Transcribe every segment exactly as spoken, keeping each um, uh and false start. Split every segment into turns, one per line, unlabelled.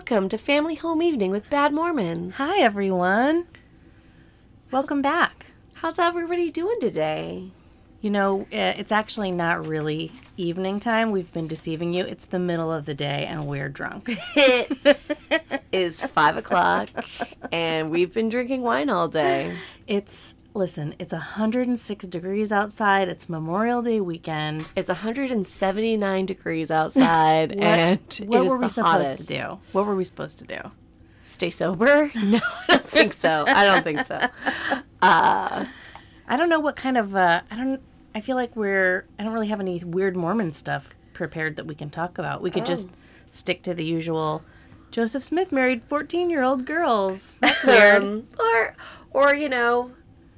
welcome to Family Home Evening with Bad Mormons.
Hi, everyone. Welcome back.
How's everybody doing today?
You know, it's actually not really evening time. We've been deceiving you. It's the middle of the day, and we're drunk.
It is five o'clock, and we've been drinking wine all day.
It's, listen, it's one hundred six degrees outside. It's Memorial Day weekend.
It's one hundred seventy-nine degrees outside,
what,
and
what
it is
were we
the
supposed
hottest.
to do? What were we supposed to do?
Stay sober? No, I don't think so. I don't think so. Uh,
I don't know what kind of, uh, I don't, I feel like we're, I don't really have any weird Mormon stuff prepared that we can talk about. We could
oh.
just stick to the usual, Joseph Smith married fourteen-year-old girls. That's weird.
Um, or, or, you know,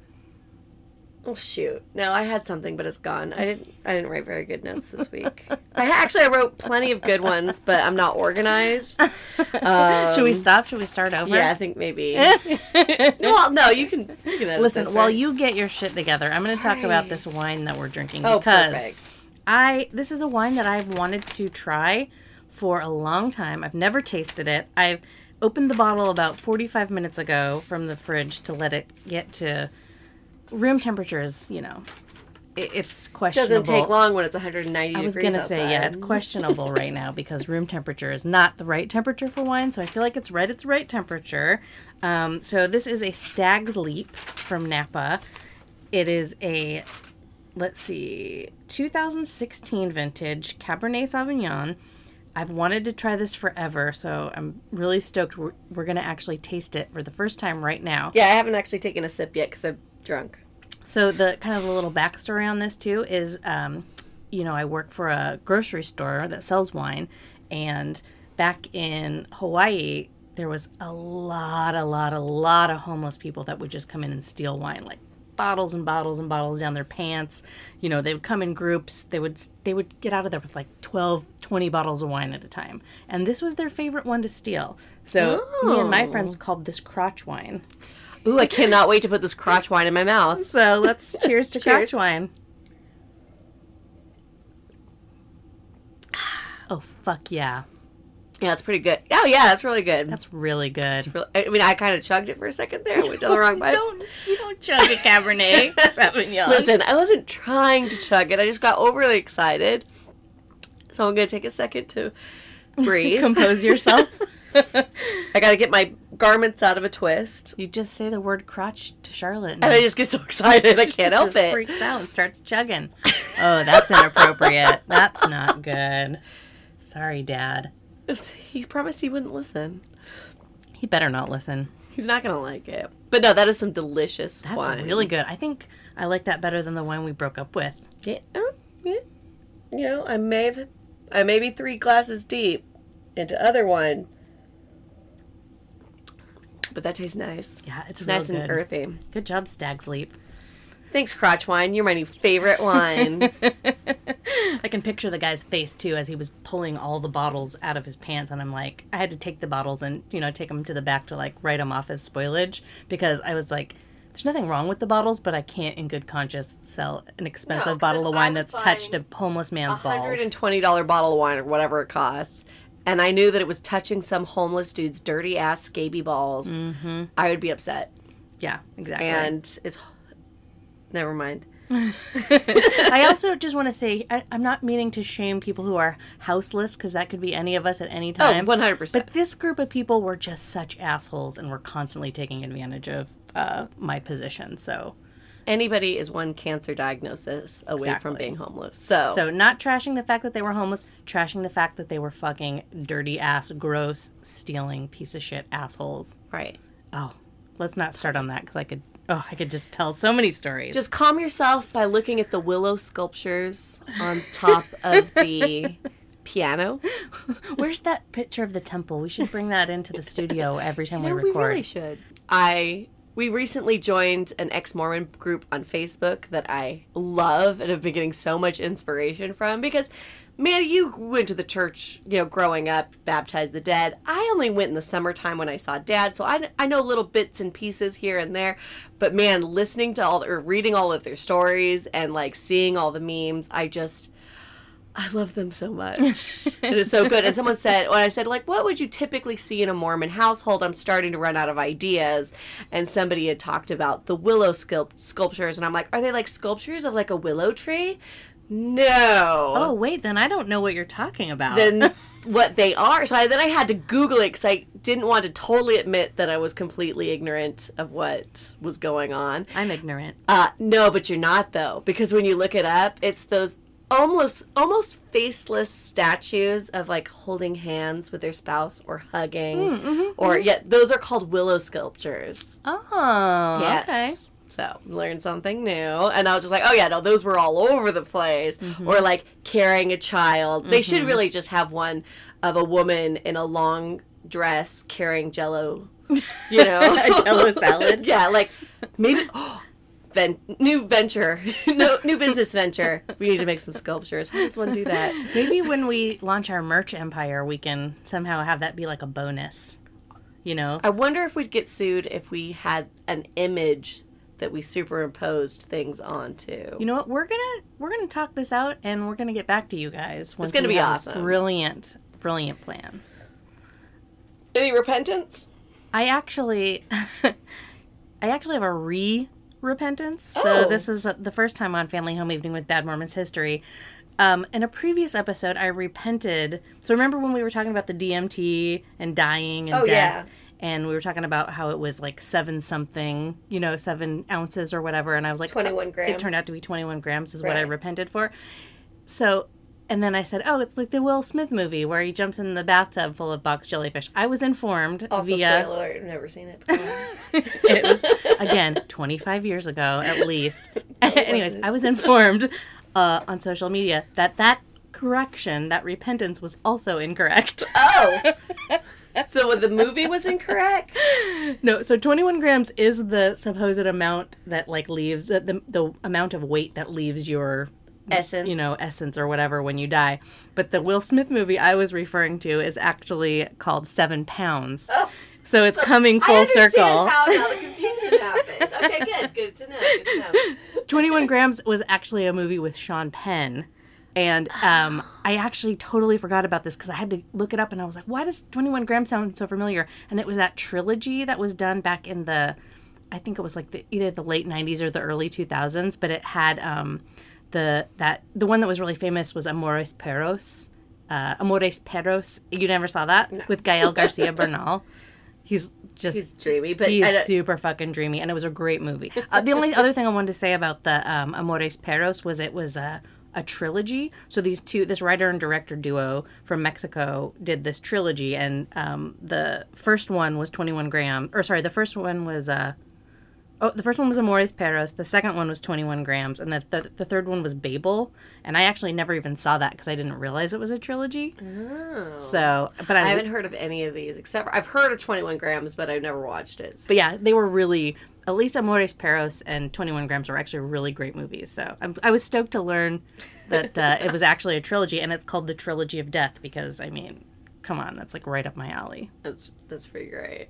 oh, shoot. No, I had something, but it's gone. I didn't I didn't write very good notes this week. I actually, I wrote plenty of good ones, but I'm not organized. Um,
Should we stop? Should we start over?
Yeah, I think maybe. Well, no, you can, you can edit
Listen,
this,
while
right?
you get your shit together, I'm going to talk about this wine that we're drinking.
Oh,
because
perfect.
I this is a wine that I've wanted to try for a long time. I've never tasted it. I've opened the bottle about forty-five minutes ago from the fridge to let it get to room temperatures, you know. It, it's questionable.
Doesn't take long when it's one hundred ninety
I was
degrees
going to say, yeah, it's questionable right now because room temperature is not the right temperature for wine, so I feel like it's right at the right temperature. Um, so this is a Stag's Leap from Napa. It is a, let's see, two thousand sixteen vintage Cabernet Sauvignon. I've wanted to try this forever, so I'm really stoked. We're, we're going to actually taste it for the first time right now.
Yeah, I haven't actually taken a sip yet because I'm drunk.
So the kind of the little backstory on this too is, um, you know, I work for a grocery store that sells wine, and back in Hawaii, there was a lot, a lot, a lot of homeless people that would just come in and steal wine, like bottles and bottles and bottles down their pants. You know, they would come in groups. They would they would get out of there with like twelve, twenty bottles of wine at a time, and this was their favorite one to steal. So
Oh.
me and my friends called this crotch wine.
Ooh, I cannot wait to put this crotch wine in my mouth.
So let's cheers to
Cheers.
crotch wine. Oh, fuck yeah.
Yeah, it's pretty good. Oh, yeah, it's really good.
That's really good.
It's really, I mean, I kind of chugged it for a second there. I went down the wrong pipe.
don't, you don't chug a Cabernet Sauvignon.
Listen, I wasn't trying to chug it. I just got overly excited. So I'm going to take a second to breathe.
Compose yourself.
I got to get my garments out of a twist.
You just say the word crotch to Charlotte.
And I just get so excited. I can't help
just
it.
freaks out and starts chugging. Oh, that's inappropriate. That's not good. Sorry, Dad.
He promised he wouldn't listen.
He better not listen.
He's not going to like it. But no, that is some delicious
That's
wine.
really good. I think I like that better than the wine we broke up with.
Yeah, uh, yeah. You know, I may have, I may be three glasses deep into other wine. But that tastes nice.
Yeah, it's,
It's
real
nice
good.
and earthy.
Good job, Stag's Leap.
Thanks, crotch wine. You're my new favorite wine.
I can picture the guy's face, too, as he was pulling all the bottles out of his pants. And I'm like, I had to take the bottles and, you know, take them to the back to, like, write them off as spoilage. Because I was like, there's nothing wrong with the bottles, but I can't in good conscience sell an expensive
No, 'cause
bottle of
I
wine
was
that's touched a
buying
homeless man's
A
balls.
one hundred twenty dollars bottle of wine or whatever it costs. And I knew that it was touching some homeless dude's dirty ass scaby balls. Mm-hmm. I would be upset.
Yeah, exactly.
And it's... Never mind.
I also just want to say, I, I'm not meaning to shame people who are houseless, because that could be any of us at any time.
Oh, one hundred percent.
But this group of people were just such assholes and were constantly taking advantage of uh, my position. So,
Anybody is one cancer diagnosis away
Exactly.
from being homeless. So,
so not trashing the fact that they were homeless, trashing the fact that they were fucking dirty ass, gross, stealing piece of shit assholes.
right.
Oh, let's not start on that, because I could, oh, I could just tell so many stories.
Just calm yourself by looking at the willow sculptures on top of the piano.
Where's that picture of the temple? We should bring that into the studio every time
You know,
we
we
record.
really should. I we recently joined an ex-Mormon group on Facebook that I love and have been getting so much inspiration from because, man, you went to the church, you know, growing up, baptized the dead. I only went in the summertime when I saw Dad, so I, I know little bits and pieces here and there. But, man, listening to all, or reading all of their stories and, like, seeing all the memes, I just... I love them so much. It is so good. And someone said, when I said, like, what would you typically see in a Mormon household? I'm starting to run out of ideas. And somebody had talked about the willow sculpt- sculptures. And I'm like, are they like sculptures of like a willow tree? No.
Oh, wait, then I don't know what you're talking about.
Then what they are. So I, then I had to Google it because I didn't want to totally admit that I was completely ignorant of what was going on.
I'm ignorant.
Uh, no, but you're not, though. Because when you look it up, it's those almost almost faceless statues of like holding hands with their spouse or hugging.
Mm, mm-hmm,
or,
mm-hmm.
yeah, those are called willow sculptures.
Oh,
Yes.
okay.
So, learned something new. And I was just like, oh, yeah, no, those were all over the place.
Mm-hmm.
Or, like, carrying a child. They
Mm-hmm.
should really just have one of a woman in a long dress carrying Jell-O, you know?
A Jell-O salad?
Yeah, like, maybe... Oh, ven- new venture. no, new business venture. We need to make some sculptures. How does one do that?
Maybe when we launch our merch empire, we can somehow have that be like a bonus, you know?
I wonder if we'd get sued if we had an image that we superimposed things onto.
You know what? We're gonna we're gonna talk this out, and we're gonna get back to you guys. Once
It's gonna
we
be
have a
awesome.
Brilliant, brilliant plan.
Any repentance?
I actually, I actually have a re-repentance. So
Oh.
this is the first time on Family Home Evening with Bad Mormons History. Um, in a previous episode, I repented. So remember when we were talking about the D M T and dying and
Oh,
death?
yeah.
And we were talking about how it was like seven something, you know, seven ounces or whatever. And I was like,
twenty-one grams.
It turned out to be twenty-one grams is what I
Right.
repented for. So, and then I said, oh, it's like the Will Smith movie where he jumps in the bathtub full of box jellyfish. I was informed
Also,
via...
spoiler alert, I've never seen it before.
it was, again, twenty-five years ago at least. Anyways,
wasn't.
I was informed uh, on social media that that correction, that repentance was also incorrect.
Oh! So the movie was incorrect?
No, so twenty-one grams is the supposed amount that like leaves, uh, the, the amount of weight that leaves your
Essence.
you know, essence or whatever when you die. But the Will Smith movie I was referring to is actually called Seven Pounds.
Oh,
So it's coming
I
full
understand
circle.
how now the confusion happened. Okay, good. Good to know. Good to know.
twenty-one grams was actually a movie with Sean Penn. And um, I actually totally forgot about this because I had to look it up and I was like, why does twenty-one grams sound so familiar? And it was that trilogy that was done back in the, I think it was like the, either the late nineties or the early two thousands, but it had um, the, that, the one that was really famous was Amores Perros. Uh, Amores Perros. You never saw that?
No.
With Gael Garcia Bernal. He's just...
He's dreamy, but
He's
I don't-
super fucking dreamy, and it was a great movie. Uh, the only other thing I wanted to say about the um, Amores Perros was it was a, a trilogy. So these two, this writer and director duo from Mexico did this trilogy, and um, the first one was twenty-one gram, or sorry, the first one was uh, oh, the first one was Amores Perros. The second one was twenty-one grams, and the th- the third one was Babel. And I actually never even saw that because I didn't realize it was a trilogy.
Oh.
So, but I,
I haven't heard of any of these except for, I've heard of twenty-one grams, but I've never watched it.
But yeah, they were really, at least Amores Perros and twenty-one grams were actually really great movies. So I'm, I was stoked to learn that uh, it was actually a trilogy, and it's called the Trilogy of Death because, I mean, come on, that's like right up my alley.
That's that's pretty great.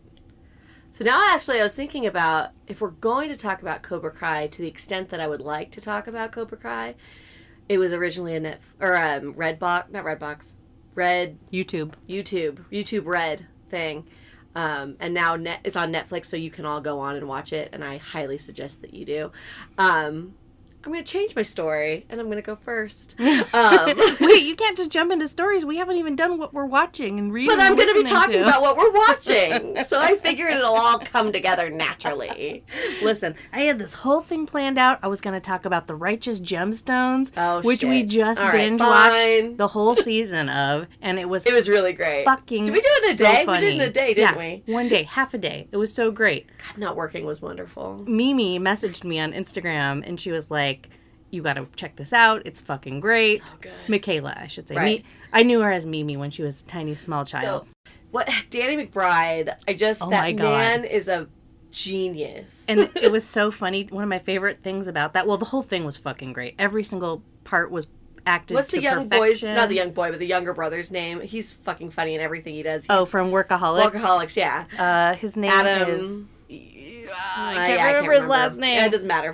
So now, actually, I was thinking about if we're going to talk about Cobra Kai to the extent that I would like to talk about Cobra Kai, it was originally a net or um, Redbox, not Redbox, Red
YouTube.
YouTube, YouTube Red thing, um, and now net, it's on Netflix, so you can all go on and watch it, and I highly suggest that you do. Um, I'm going to change my story, and I'm going to go first. Um,
Wait, you can't just jump into stories. We haven't even done what we're watching and reading.
But I'm
going to
be talking about what we're watching. So I figured it'll all come together naturally.
Listen, I had this whole thing planned out. I was going to talk about the Righteous Gemstones,
Oh,
which we
shit.
just
All right,
binge
fine.
watched the whole season of, and it was
It was really great.
fucking
Did we do it in a
so
day?
funny.
We did it in a day, didn't
yeah,
we?
One day, half a day. It was so great.
God, not working was wonderful.
Mimi messaged me on Instagram, and she was like, you got to check this out. It's fucking great.
So good.
Michaela, I should say.
Right.
Me, I knew her as Mimi when she was a tiny, small child.
So, what Danny McBride, I just,
Oh
that
my God.
man is a genius.
And it was so funny. One of my favorite things about that, well, the whole thing was fucking great. Every single part was acted
What's
to
the young
perfection.
boy's, not the young boy, but the younger brother's name? He's fucking funny in everything he does. He's
Oh, from Workaholics?
Workaholics, yeah.
Uh, his name
Adam.
is...
Uh,
I
yeah,
can't remember his last name.
Yeah, it doesn't matter.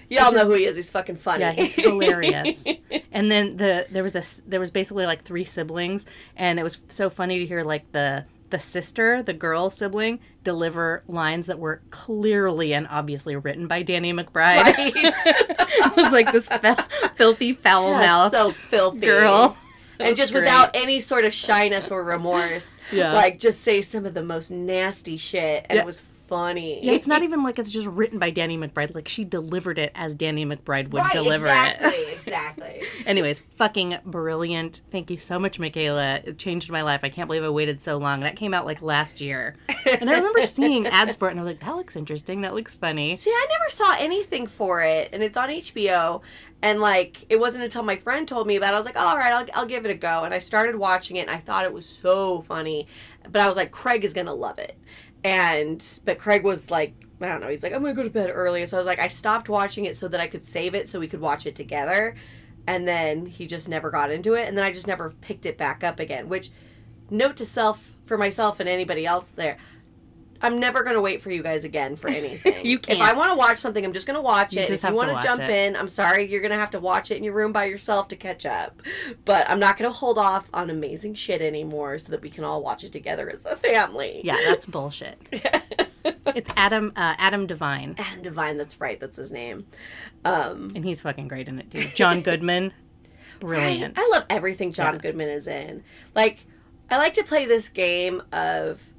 Y'all
Which
know
is-
who he is. He's fucking funny.
Yeah, he's hilarious. And then the there was this there was basically like three siblings, and it was so funny to hear like the the sister, the girl sibling, deliver lines that were clearly and obviously written by Danny McBride.
Right?
It was like this fel- filthy, foul mouthed
so filthy.
girl. It
And
was
just
great.
without any sort of shyness or remorse.
Yeah.
Like, just say some of the most nasty shit. And
Yeah.
it was funny.
Yeah, it's not even like it's just written by Danny McBride. Like, she delivered it as Danny McBride would
right,
deliver
exactly,
it.
exactly.
Anyways, fucking brilliant. Thank you so much, Michaela. It changed my life. I can't believe I waited so long. That came out like last year. And I remember seeing ads for it, and I was like, that looks interesting. That looks funny.
See, I never saw anything for it, and it's on H B O. And, like, it wasn't until my friend told me about it, I was like, oh, all right, I'll, I'll give it a go. And I started watching it, and I thought it was so funny. But I was like, Craig is going to love it. And, but Craig was like, I don't know, he's like, I'm going to go to bed early. So I was like, I stopped watching it so that I could save it so we could watch it together. And then he just never got into it. And then I just never picked it back up again, which, note to self, for myself and anybody else there, I'm never going to wait for you guys again for anything.
You can't.
If I want to watch something, I'm just going to watch
You
it.
just
If you
have to
want to
watch
jump
it.
in, I'm sorry, you're going to have to watch it in your room by yourself to catch up. But I'm not going to hold off on amazing shit anymore so that we can all watch it together as a family.
Yeah, that's bullshit. It's Adam uh, Adam Devine,
Adam Devine, that's right, that's his name. Um,
and he's fucking great in it, too. John Goodman, brilliant.
I, I love everything John
Yeah.
Goodman is in. Like, I like to play this game of,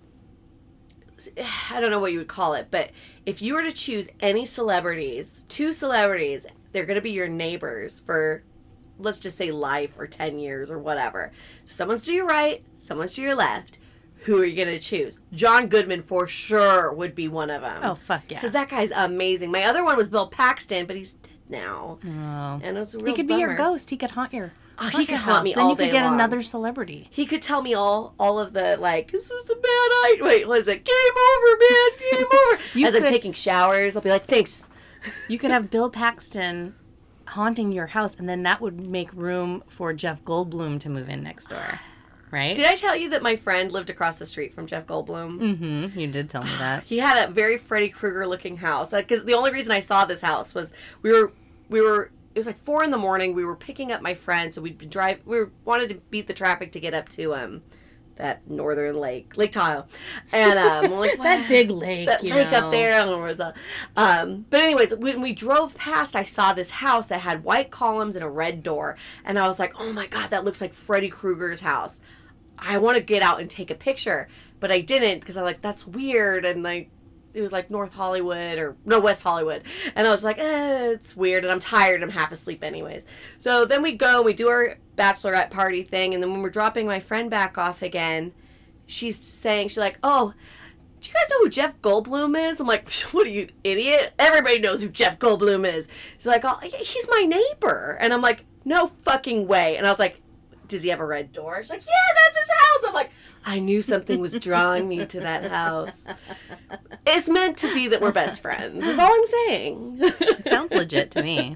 I don't know what you would call it, but if you were to choose any celebrities, two celebrities, they're going to be your neighbors for, let's just say, life or ten years or whatever. So someone's to your right, someone's to your left. Who are you going to choose? John Goodman for sure would be one of them.
Oh, fuck yeah.
Because that guy's amazing. My other one was Bill Paxton, but he's dead now.
Oh.
And it's a real
He could be your
bummer.
ghost. He could haunt your
Oh, he
haunt
could
your
haunt
house.
me
Then
all
you could
day
get
long.
another celebrity.
He could tell me all all of the, like, this is a bad idea. Wait, what is it? Game over, man. Game over.
You
As I'm
could-
taking showers, I'll be like, thanks.
You could have Bill Paxton haunting your house, and then that would make room for Jeff Goldblum to move in next door. Right?
Did I tell you that my friend lived across the street from Jeff Goldblum?
Mm-hmm. You did tell me that.
He had a very Freddy Krueger looking house. Because the only reason I saw this house was we were we were it was like four in the morning. We were picking up my friend, so we'd be drive. We were, wanted to beat the traffic to get up to um that northern lake, Lake Tahoe, and um we're like,
That
"Wow."
big lake,
that
you
lake
know.
up there. I don't know where it's at. Um, but anyways, when we drove past, I saw this house that had white columns and a red door, and I was like, "Oh my god, that looks like Freddy Krueger's house." I want to get out and take a picture, but I didn't because I was like, that's weird, and like it was like North Hollywood or no West Hollywood, and I was like, eh, it's weird, and I'm tired, I'm half asleep anyways. So then we go, we do our bachelorette party thing, and then when we're dropping my friend back off again, she's saying, she's like, oh, do you guys know who Jeff Goldblum is? I'm like, what are you, idiot? Everybody knows who Jeff Goldblum is. She's like, oh, he's my neighbor. And I'm like, no fucking way. And I was like, does he have a red door? She's like, yeah, that's his house. I'm like, I knew something was drawing me to that house. It's meant to be that we're best friends, is all I'm saying.
It sounds legit to me.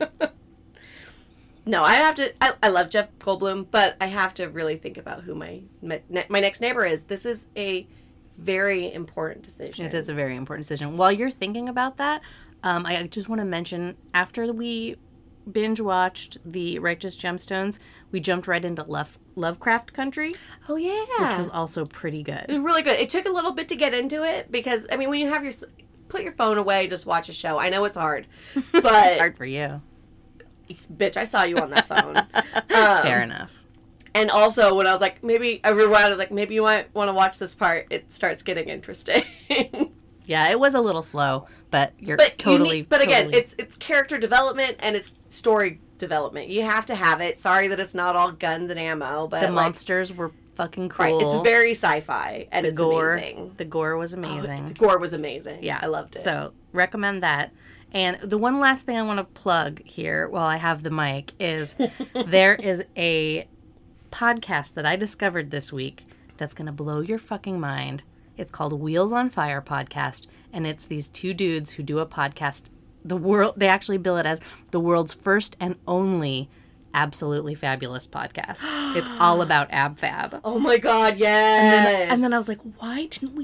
No, I have to, I, I love Jeff Goldblum, but I have to really think about who my, my, my next neighbor is. This is a very important decision.
It is a very important decision. While you're thinking about that, um, I just want to mention, after we binge watched the Righteous Gemstones, we jumped right into Love, Lovecraft Country,
Oh, yeah.
which was also pretty
It
good.
was really good. It took a little bit to get into it because, I mean, when you have your, put your phone away, just watch a show. I know it's hard, but,
It's hard for you.
bitch, I saw you on that phone. Um,
Fair enough.
And also, when I was like, maybe, I rewound, I was like, maybe you might want to watch this part. It starts getting interesting.
Yeah, it was a little slow, but you're
But you
totally.
need- but again,
totally-
it's it's character development and it's story development. You have to have it. Sorry that it's not all guns and ammo, but
the
like,
monsters were fucking cool.
right, it's very sci-fi and
the
it's
gore,
amazing.
the gore was
Oh,
amazing.
the gore was amazing.
Yeah,
I loved it.
So recommend that. And the one last thing I want to plug here while I have the mic is there is a podcast that I discovered this week that's going to blow your fucking mind. It's called Wheels on Fire Podcast, and it's these two dudes who do a podcast. The world they actually bill it as the world's first and only absolutely fabulous podcast. It's all about ab fab.
oh my god, yes.
And then, and then I was like, why didn't we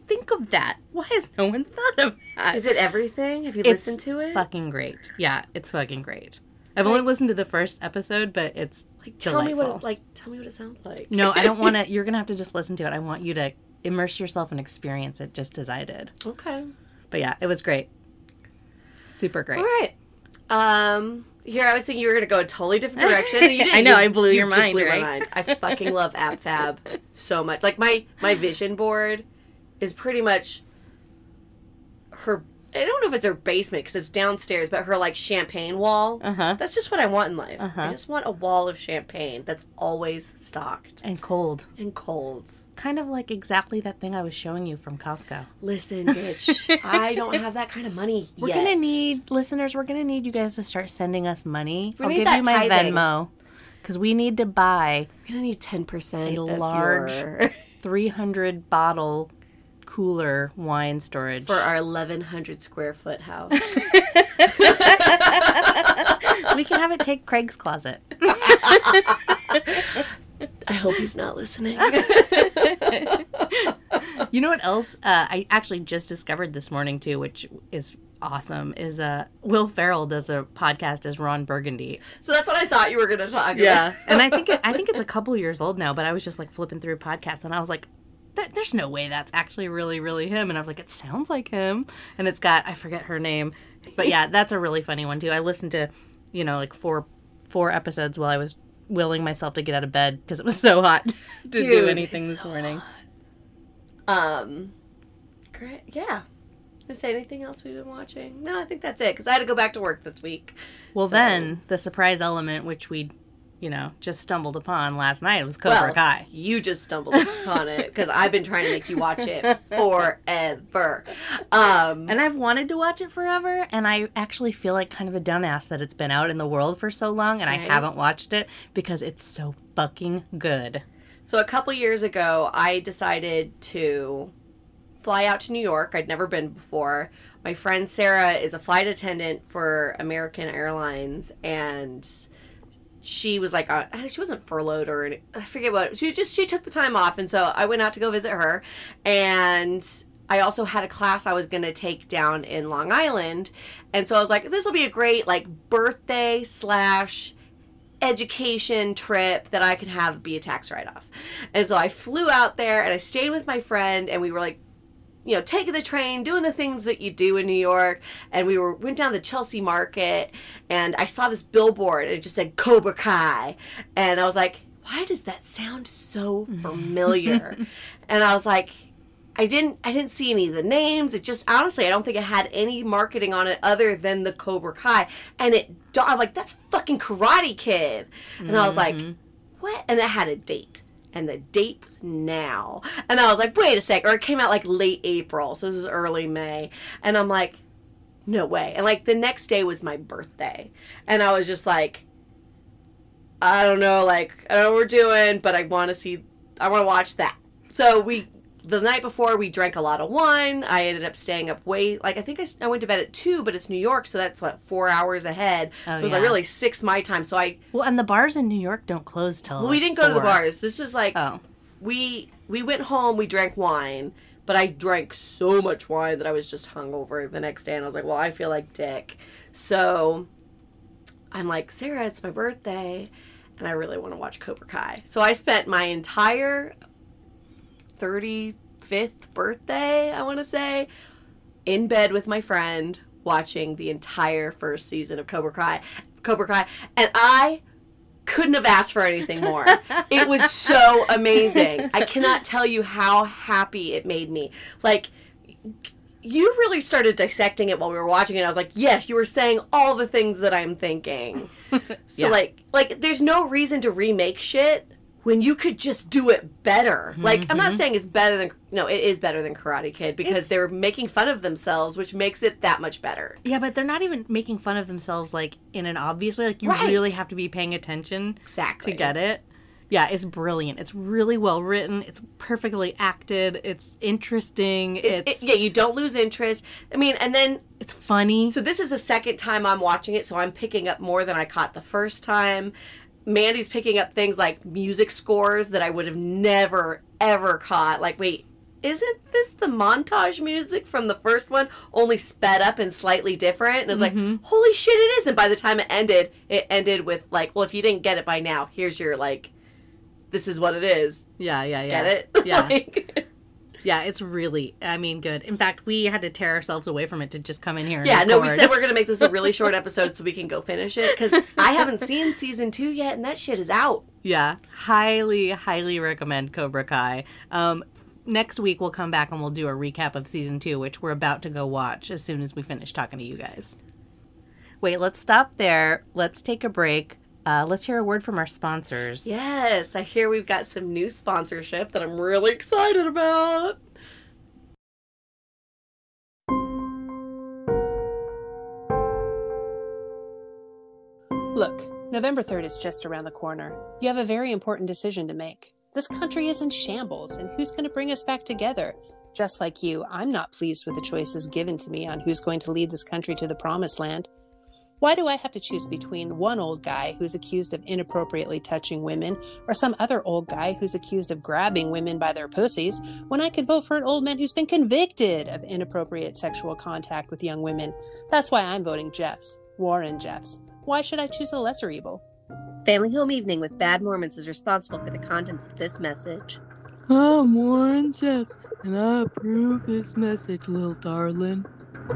think of that? Why has no one thought of that?
Is it everything? Have you
It's
listened to it?
fucking great. Yeah, it's fucking great. I've only listened to the first episode, but it's
like tell
delightful.
me what it, like tell me what it sounds like.
No, I don't want to. You're gonna have to just listen to it. I want you to immerse yourself and experience it just as I did.
Okay.
But yeah, it was great. Super great.
All right. Um. Here, I was thinking you were gonna go a totally different direction. And you didn't.
I know,
You-
I blew
you
your
just
mind,
blew my
right?
mind. I fucking love AppFab so much. Like my my vision board is pretty much her. I don't know if it's her basement because it's downstairs, but her like champagne wall.
Uh huh.
That's just what I want in life.
Uh-huh.
I just want a wall of champagne that's always stocked
And cold.
and cold.
Kind of like exactly that thing I was showing you from Costco.
Listen, bitch, I don't have that kind of money
We're
yet.
gonna need listeners. We're gonna need you guys to start sending us money.
We
I'll
need
give
that
you my
tithing.
Venmo because we need to buy
We're gonna need ten percent
A
of
large-
your-
three hundred bottle cooler wine storage
for our eleven hundred square foot house.
We can have it take Craig's closet.
I hope he's not listening.
You know what else? Uh, I actually just discovered this morning too, which is awesome. Is uh, Will Ferrell does a podcast as Ron Burgundy.
So that's what I thought you were gonna talk about.
and I think it, I think it's a couple years old now. But I was just like flipping through podcasts, and I was like, "There- "There's no way that's actually really, really him." And I was like, "It sounds like him." And it's got I forget her name, but yeah, that's a really funny one too. I listened to, you know, like four four episodes while I was willing myself to get out of bed because it was so hot to do
Dude,
anything
it's
this
so
morning.
Um, great. Yeah. Is there anything else we've been watching? No, I think that's it because I had to go back to work this week.
Well,
So-
then the surprise element, which we, you know, just stumbled upon last night, was Cobra
Well,
Kai.
you just stumbled upon it because I've been trying to make you watch it forever. Um,
And I've wanted to watch it forever, and I actually feel like kind of a dumbass that it's been out in the world for so long, and I
Right.
haven't watched it because it's so fucking good.
So a couple years ago, I decided to fly out to New York. I'd never been before. My friend Sarah is a flight attendant for American Airlines, and she was like, uh, she wasn't furloughed or any, I forget what. She just she took the time off, and so I went out to go visit her. And I also had a class I was going to take down in Long Island, and so I was like, this will be a great like birthday slash education trip that I can have be a tax write-off. And so I flew out there and I stayed with my friend, and we were like, you know, taking the train, doing the things that you do in New York. And we were went down the Chelsea Market, and I saw this billboard, and it just said Cobra Kai. And I was like, why does that sound so familiar? And I was like, I didn't I didn't see any of the names. It just, honestly, I don't think it had any marketing on it other than the Cobra Kai. And it, I'm like, that's fucking Karate Kid. And I was like, what? And it had a date. And the date was now. And I was like, wait a sec. Or it came out like late April. So this is early May. And I'm like, no way. And like the next day was my birthday. And I was just like, I don't know, like, I don't know what we're doing, but I want to see, I want to watch that. So we, the night before, we drank a lot of wine. I ended up staying up way, like, I think I, s- I went to bed at two, but it's New York, so that's, what, four hours ahead.
Oh,
so it was, like,
yeah.
really six my time. So I,
Well, and the bars in New York don't close till
well, we
like,
didn't go to the
four.
bars. This was, like,
Oh.
we we went home, we drank wine, but I drank so much wine that I was just hungover the next day, and I was like, well, I feel like dick. So I'm like, Sarah, it's my birthday, and I really want to watch Cobra Kai. So I spent my entire thirty-fifth birthday, I want to say, in bed with my friend watching the entire first season of Cobra Kai, Cobra Kai, and I couldn't have asked for anything more. It was so amazing. I cannot tell you how happy it made me. Like, you really started dissecting it while we were watching it. I was like, yes, you were saying all the things that I'm thinking. So
Yeah.
like, like there's no reason to remake shit when you could just do it better. Like, I'm not saying it's better than, no, it is better than Karate Kid because
It's-
they were making fun of themselves, which makes it that much better.
Yeah, but they're not even making fun of themselves like in an obvious way. Like you
Right.
really have to be paying attention
Exactly.
to get it. Yeah, it's brilliant. It's really well written. It's perfectly acted. It's interesting. It's
It's, it, yeah, you don't lose interest. I mean, and then
it's funny.
so this is the second time I'm watching it, so I'm picking up more than I caught the first time. Mandy's picking up things like music scores that I would have never, ever caught. Like, wait, isn't this the montage music from the first one, only sped up and slightly different? And I was mm-hmm. like, holy shit, it is. And by the time it ended, it ended with like, well, if you didn't get it by now, here's your like, this is what it is.
Yeah, yeah, yeah.
Get it?
Yeah.
like,
yeah, it's really, I mean, good. In fact, we had to tear ourselves away from it to just come in here and
Yeah,
record.
no, we said we're going to make this a really short episode so we can go finish it, because I haven't seen season two yet, and that shit is out.
Yeah, highly, highly recommend Cobra Kai. Um, next week, we'll come back and we'll do a recap of season two, which we're about to go watch as soon as we finish talking to you guys. Wait, let's stop there. Let's take a break. Uh, let's hear a word from our sponsors.
Yes, I hear we've got some new sponsorship that I'm really excited about.
Look, November third is just around the corner. You have a very important decision to make. This country is in shambles, and who's going to bring us back together? Just like you, I'm not pleased with the choices given to me on who's going to lead this country to the promised land. Why do I have to choose between one old guy who's accused of inappropriately touching women or some other old guy who's accused of grabbing women by their pussies when I could vote for an old man who's been convicted of inappropriate sexual contact with young women? That's why I'm voting Jeffs. Warren Jeffs. Why should I choose a lesser evil?
Family Home Evening with Bad Mormons is responsible for the contents of this message.
I'm Warren Jeffs, and I approve this message, little darling.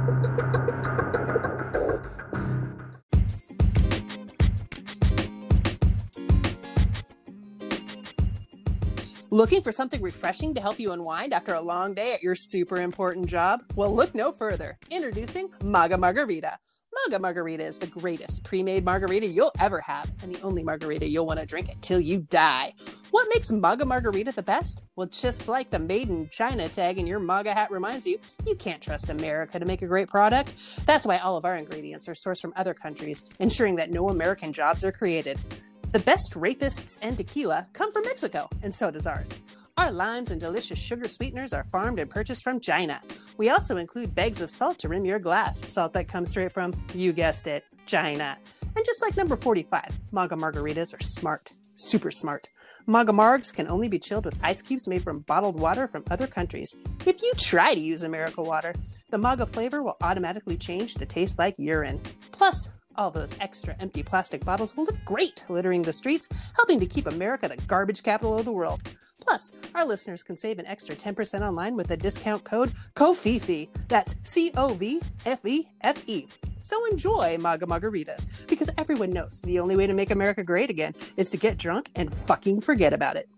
Looking for something refreshing to help you unwind after a long day at your super important job? Well, look no further. Introducing Maga Margarita. Maga Margarita is the greatest pre-made margarita you'll ever have, and the only margarita you'll want to drink until you die. What makes Maga Margarita the best? Well, just like the Made in China tag in your MAGA hat reminds you, you can't trust America to make a great product. That's why all of our ingredients are sourced from other countries, ensuring that no American jobs are created. The best rapists and tequila come from Mexico, and so does ours. Our limes and delicious sugar sweeteners are farmed and purchased from China. We also include bags of salt to rim your glass, salt that comes straight from, you guessed it, China. And just like number forty-five, Maga Margaritas are smart, super smart. Maga Margs can only be chilled with ice cubes made from bottled water from other countries. If you try to use America water, the Maga flavor will automatically change to taste like urine. Plus, all those extra empty plastic bottles will look great littering the streets, helping to keep America the garbage capital of the world. Plus, our listeners can save an extra ten percent online with the discount code COVFEFE. That's C O V F E F E. So enjoy Maga Margaritas, because everyone knows the only way to make America great again is to get drunk and fucking forget about it.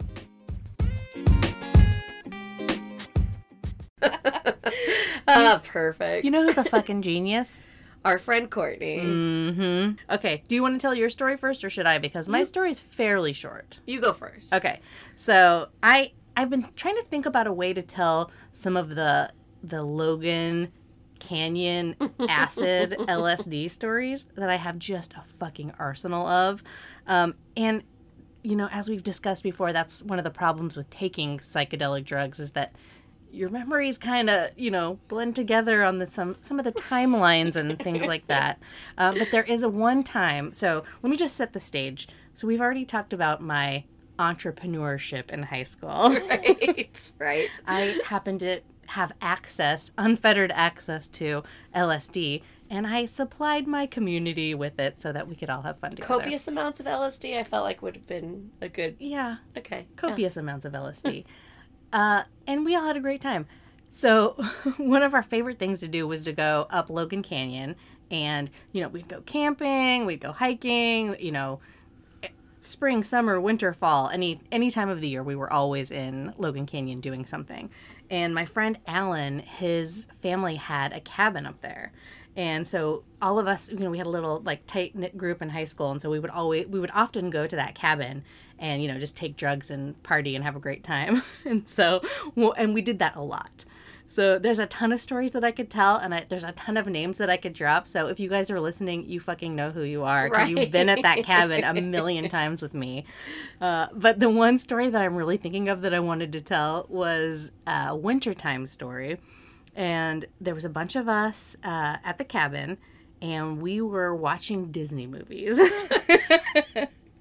Ah, perfect.
You know who's a fucking genius?
Our friend Courtney.
Mm-hmm. Okay, do you want to tell your story first, or should I? Because my
You-
story's fairly short.
You go first.
Okay, so I I've been trying to think about a way to tell some of the the Logan Canyon acid L S D stories that I have just a fucking arsenal of, um, and you know, as we've discussed before, that's one of the problems with taking psychedelic drugs is that your memories kind of, you know, blend together on the some some of the timelines and things like that. Uh, but there is a one time. So let me just set the stage. So we've already talked about my entrepreneurship in high school.
Right. Right.
I happened to have access, unfettered access to L S D, and I supplied my community with it so that we could all have fun together.
Copious amounts of L S D, I felt like would have been a good.
Yeah.
Okay.
Copious amounts of L S D. Uh, and we all had a great time. So one of our favorite things to do was to go up Logan Canyon, and, you know, we'd go camping, we'd go hiking, you know, spring, summer, winter, fall, any any time of the year, we were always in Logan Canyon doing something. And my friend Alan, his family had a cabin up there. And so all of us, you know, we had a little like tight knit group in high school, and so we would always we would often go to that cabin and, you know, just take drugs and party and have a great time. And so, well, and we did that a lot. So there's a ton of stories that I could tell, and I, there's a ton of names that I could drop. So if you guys are listening, you fucking know who you are, because
Right.
you've been at that cabin a million times with me. Uh, but the one story that I'm really thinking of that I wanted to tell was a wintertime story. And there was a bunch of us uh, at the cabin, and we were watching Disney movies.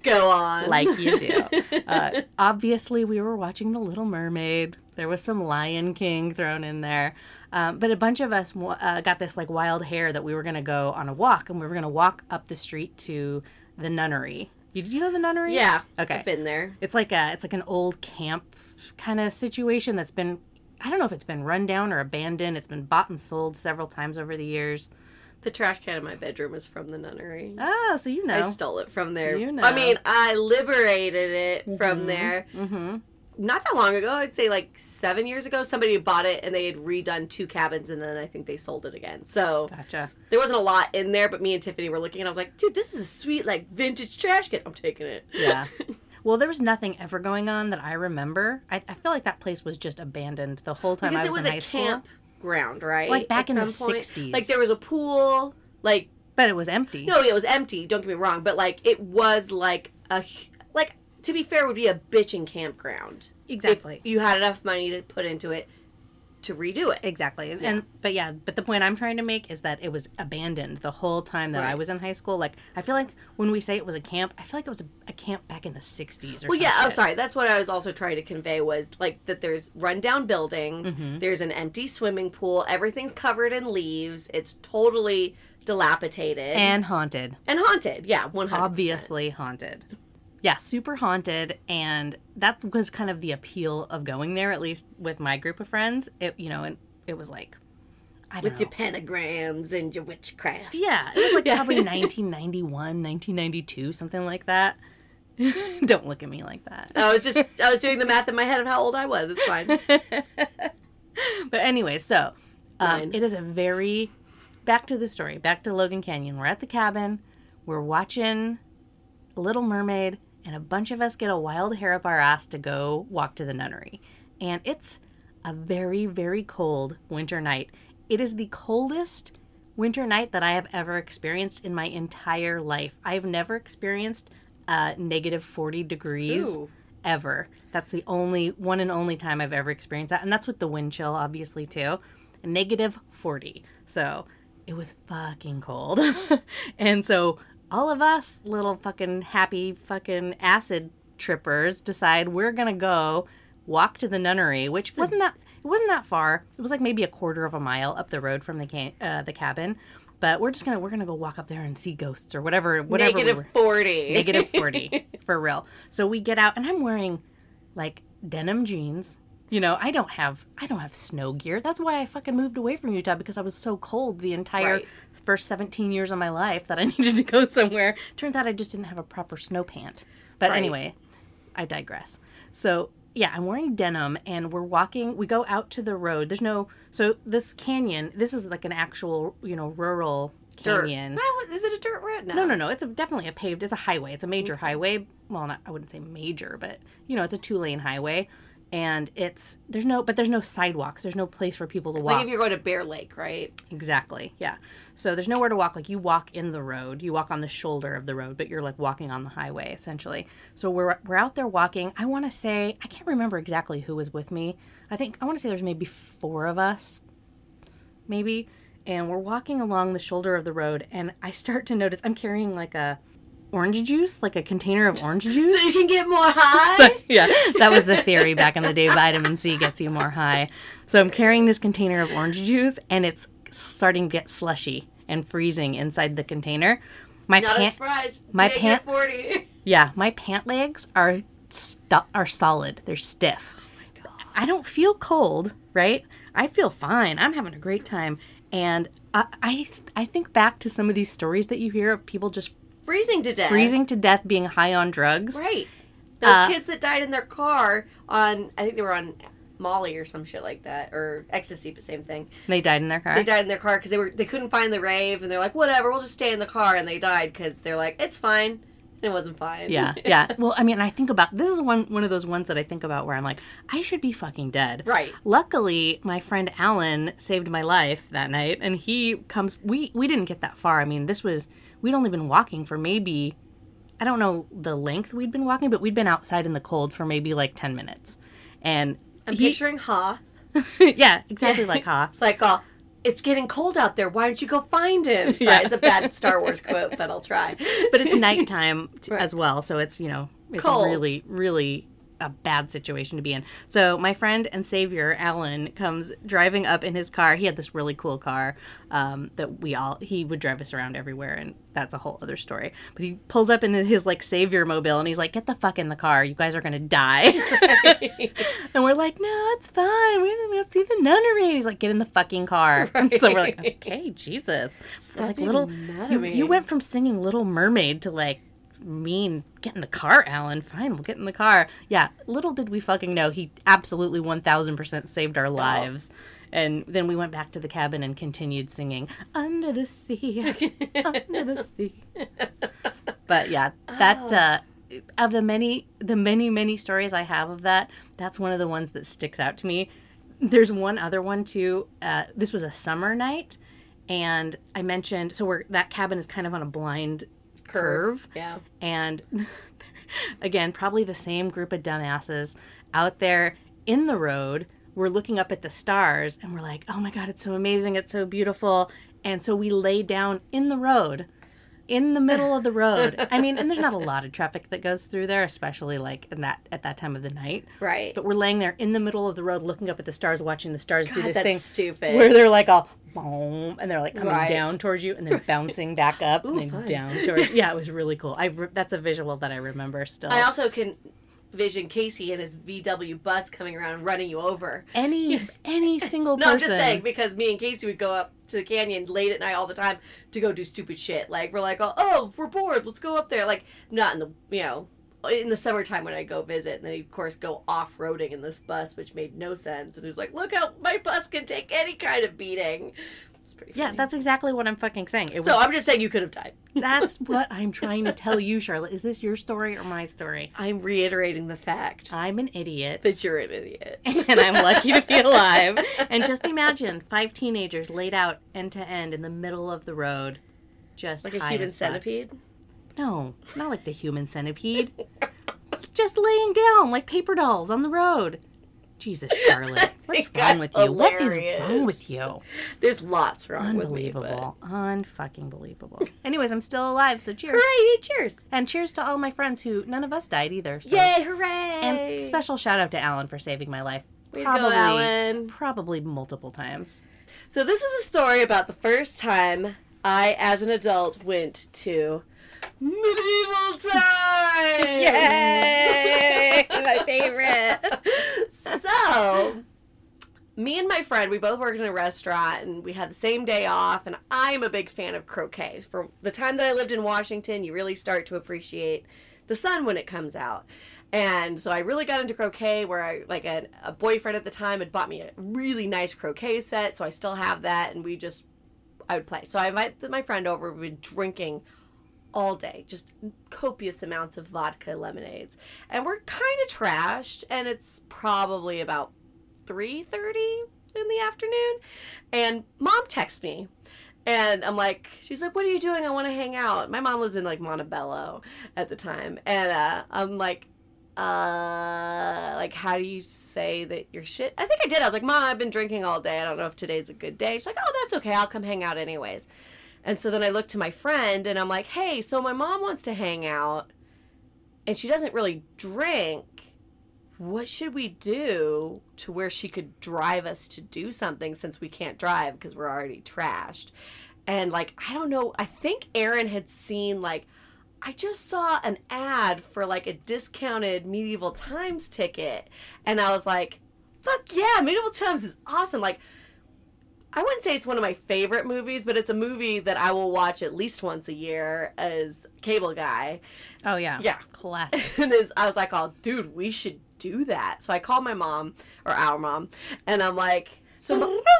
Go on.
Like you do. Uh, obviously, we were watching The Little Mermaid. There was some Lion King thrown in there. Um, but a bunch of us uh, got this like wild hair that we were going to go on a walk, and we were going to walk up the street to the Nunnery. You, did you know the Nunnery?
Yeah.
Okay.
I've been there.
It's like a it's like an old camp kind of situation that's been, I don't know if it's been run down or abandoned. It's been bought and sold several times over the years.
The trash can in my bedroom is from the Nunnery.
Oh, so you know.
I stole it from there.
You know.
I mean, I liberated it mm-hmm. from there.
Mm-hmm.
Not that long ago. I'd say like seven years ago. Somebody bought it and they had redone two cabins, and then I think they sold it again. So
gotcha.
There wasn't a lot in there, but me and Tiffany were looking, and I was like, dude, this is a sweet like vintage trash can. I'm taking it.
Yeah. Well, there was nothing ever going on that I remember. I, I feel like that place was just abandoned the whole time
because
I was,
was
in high school.
Because it was a campground, right?
Like back
At
in the
some point.
sixties.
Like there was a pool, like...
But it was empty.
No, it was empty, don't get me wrong, but like it was like a... Like, to be fair, it would be a bitchin' campground.
Exactly.
If you had enough money to put into it to redo it.
Exactly.
Yeah.
And but yeah, but the point I'm trying to make is that it was abandoned the whole time that
right.
I was in high school. Like I feel like when we say it was a camp, I feel like it was a, a camp back in the sixties or
well,
some
yeah,
shit.
oh sorry. That's what I was also trying to convey was like that there's rundown buildings,
Mm-hmm.
there's an empty swimming pool, everything's covered in leaves, it's totally dilapidated.
And haunted.
And haunted, yeah, one hundred percent.
Obviously haunted. Yeah, super haunted, and that was kind of the appeal of going there, at least with my group of friends. It, you know, and it was like, I don't
With
know.
your pentagrams and your witchcraft.
Yeah, it was like
Yeah.
probably nineteen ninety-one, nineteen ninety-two, something like that. Don't look at me like that.
I was just, I was doing the math in my head of how old I was. It's fine.
But anyway, so um,
Nine.
it is a very, back to the story, back to Logan Canyon. We're at the cabin, we're watching Little Mermaid, and a bunch of us get a wild hair up our ass to go walk to the Nunnery. And it's a very, very cold winter night. It is the coldest winter night that I have ever experienced in my entire life. I've never experienced uh, negative forty degrees
Ooh.
ever. That's the only, one and only time I've ever experienced that. And that's with the wind chill, obviously, too. Negative forty. So it was fucking cold. And so all of us little fucking happy fucking acid trippers decide we're gonna go walk to the Nunnery, which wasn't that it wasn't that far. It was like maybe a quarter of a mile up the road from the can, uh, the cabin. But we're just gonna we're gonna go walk up there and see ghosts or whatever whatever
Negative
we were.
forty.
Negative forty for real. So we get out and I'm wearing like denim jeans. You know, I don't have I don't have snow gear. That's why I fucking moved away from Utah, because I was so cold the entire
Right.
first seventeen years of my life that I needed to go somewhere. Turns out I just didn't have a proper snow pant. But
Right.
anyway, I digress. So, yeah, I'm wearing denim and we're walking. We go out to the road. There's no so this canyon, this is like an actual, you know, rural
Dirt.
canyon.
No, is it a dirt road? No.
No, no, no. It's a, definitely a paved. It's a highway. It's a major highway. Well, not, I wouldn't say major, but you know, it's a two-lane highway, and it's there's no, but there's no sidewalks. There's no place for people to
It's
walk.
like if you're going to Bear Lake, right?
Exactly. Yeah. So there's nowhere to walk. Like you walk in the road, you walk on the shoulder of the road, but you're like walking on the highway essentially. So we're we're out there walking. I want to say I can't remember exactly who was with me. I think I want to say there's maybe four of us, maybe. And we're walking along the shoulder of the road, and I start to notice I'm carrying like a orange juice, like a container of orange juice.
So you can get more high?
So, yeah, that was the theory back in the day. Vitamin C gets you more high. So I'm carrying this container of orange juice, and it's starting to get slushy and freezing inside the container. My
Not a
pant,
surprise.
my
Negative
pant-
forty.
yeah, my pant legs are stu- are solid. They're stiff. Oh my God. I don't feel cold, right? I feel fine. I'm having a great time. And I, I, I think back to some of these stories that you hear of people just
Freezing to death.
freezing to death, being high on drugs.
Right. Those
Uh,
kids that died in their car on, I think they were on Molly or some shit like that, or ecstasy, but same thing.
They died in their car.
They died in their car because they were they couldn't find the rave, and they're like, whatever, we'll just stay in the car, and they died because they're like, it's fine, and it wasn't fine.
Yeah, yeah. Well, I mean, I think about this is one one of those ones that I think about where I'm like, I should be fucking dead.
Right.
Luckily, my friend Alan saved my life that night, and he comes. We we didn't get that far. I mean, this was we'd only been walking for maybe, I don't know the length we'd been walking, but we'd been outside in the cold for maybe like ten minutes, and
I'm
he-
picturing Hoth.
yeah, exactly like Hoth.
It's like, uh, it's getting cold out there. Why don't you go find him? Sorry,
Yeah.
it's a bad Star Wars quote, but I'll try.
But it's nighttime t-
Right.
as well, so it's, you know, it's
Cold.
really, really a bad situation to be in. So my friend and savior, Alan, comes driving up in his car. He had this really cool car um, that we all, he would drive us around everywhere, and that's a whole other story. But he pulls up in his, like, savior mobile, and he's like, get the fuck in the car. You guys are going to die. And we're like, no, it's fine. We're going to see the nunnery. And he's like, get in the fucking car.
Right.
So we're like, okay, Jesus.
Stop
like,
being
little,
mad at
you,
me.
you went from singing Little Mermaid to, like, mean, get in the car, Alan. Fine, we'll get in the car. Yeah, little did we fucking know he absolutely one thousand percent saved our lives. And then we went back to the cabin and continued singing Under the Sea, Under the Sea. But yeah, that uh, of the many the many many stories I have of that, that's one of the ones that sticks out to me. There's one other one too. Uh, this was a summer night, and I mentioned, so we're that cabin is kind of on a blind curve.
Yeah.
And again, probably the same group of dumbasses out there in the road. We're looking up at the stars and we're like, oh my God, it's so amazing. It's so beautiful. And so we lay down in the road, in the middle of the road. I mean, and there's not a lot of traffic that goes through there, especially like in that at that time of the night.
Right.
But we're laying there in the middle of the road, looking up at the stars, watching the stars do
God,
this
that's
thing
stupid.
where they're like all boom, and they're like coming
Right.
down towards you, and then bouncing back up,
Ooh,
and then
fun.
down towards. Yeah, it was really cool. I re- that's a visual that I remember still.
I also can vision Casey and his V W bus coming around and running you over.
any any single
No,
person.
I'm just saying, because me and Casey would go up to the canyon late at night all the time to go do stupid shit. Like, we're like, oh, oh we're bored, let's go up there. Like, not in the, you know, in the summertime when I go visit. And then, of course, go off-roading in this bus, which made no sense. And he was like, look how my bus can take any kind of beating. It's pretty funny.
Yeah, that's exactly what I'm fucking saying. It
So
was,
I'm just saying you could have died.
that's what I'm trying to tell you, Charlotte. Is this your story or my story?
I'm reiterating the fact
I'm an idiot.
that you're an idiot.
And I'm lucky to be alive. And just imagine five teenagers laid out end to end in the middle of the road, just
Like a
high
human
as fuck.
centipede.
No, not like the human centipede. Just laying down like paper dolls on the road. Jesus, Charlotte. What's
It got
wrong with you? What is
hilarious.
wrong with you?
There's lots wrong with me. but-
Unbelievable. Unfucking believable. Anyways, I'm still alive, so cheers.
Hooray! Cheers!
And cheers to all my friends who none of us died either. So.
Yay! Hooray!
And special shout out to Alan for saving my life.
Way to go, Alan.
Probably multiple times.
So this is a story about the first time I, as an adult, went to medieval times.
Yay! My favorite.
So, me and my friend, we both worked in a restaurant, and we had the same day off, and I'm a big fan of croquet. For the time that I lived in Washington, you really start to appreciate the sun when it comes out. And so I really got into croquet, where I, like, a, a boyfriend at the time had bought me a really nice croquet set, so I still have that, and we just, I would play. So I invited my friend over, we've been drinking all day, just copious amounts of vodka lemonades. And we're kind of trashed, and it's probably about three thirty in the afternoon, and Mom texts me, and I'm like, she's like, what are you doing? I want to hang out. My mom lives in, like, Montebello at the time, and uh, I'm like, uh, like, how do you say that you're shit? I think I did. I was like, Mom, I've been drinking all day. I don't know if today's a good day. She's like, oh, that's okay. I'll come hang out anyways. And so then I look to my friend, and I'm like, hey, so my mom wants to hang out, and she doesn't really drink. What should we do to where she could drive us to do something, since we can't drive because we're already trashed? And, like, I don't know. I think Aaron had seen, like, I just saw an ad for, like, a discounted Medieval Times ticket. And I was like, fuck yeah, Medieval Times is awesome. Like, I wouldn't say it's one of my favorite movies, but it's a movie that I will watch at least once a year as Cable Guy.
Oh, yeah.
Yeah.
Classic.
And is, I was like, oh, dude, we should do that. So I called my mom, or our mom, and I'm like, so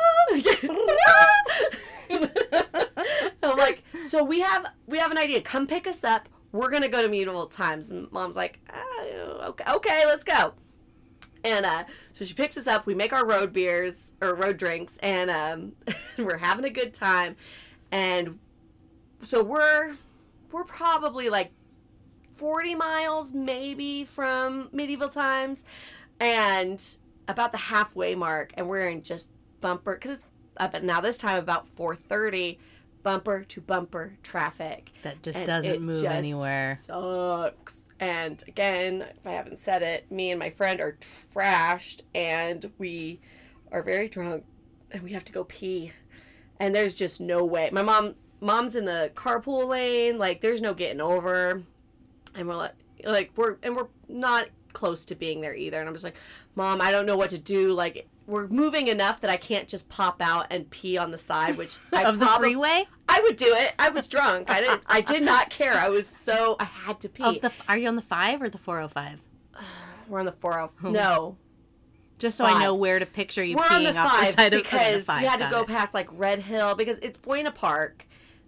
I'm like, so we have we have an idea. Come pick us up. We're gonna go to Medieval Times. And Mom's like, ah, okay, okay, let's go. And uh, so she picks us up. We make our road beers or road drinks, and um, we're having a good time. And so we're we're probably like forty miles maybe from Medieval Times, and about the halfway mark, and we're in just bumper, because it's uh, but now this time about four thirty, bumper to bumper traffic.
That just
And
doesn't
it
move
just
anywhere.
Sucks. And again, if I haven't said it, me and my friend are trashed, and we are very drunk, and we have to go pee. And there's just no way. My mom, mom's in the carpool lane. Like, there's no getting over. And we're like, like we're and we're not close to being there either. And I'm just like, Mom, I don't know what to do. Like, we're moving enough that I can't just pop out and pee on the side, which I
Of the
prob-
freeway?
I would do it. I was drunk. I didn't. I did not care. I was so. I had to pee.
Of the, are you on the five or the four oh five?
We're on the four oh. No,
Just so
Five.
I know where to picture you
we're on
peeing
the
off the
five
side of
because
okay, the five.
we had to
Got
go
it.
past like Red Hill because it's Buena Park.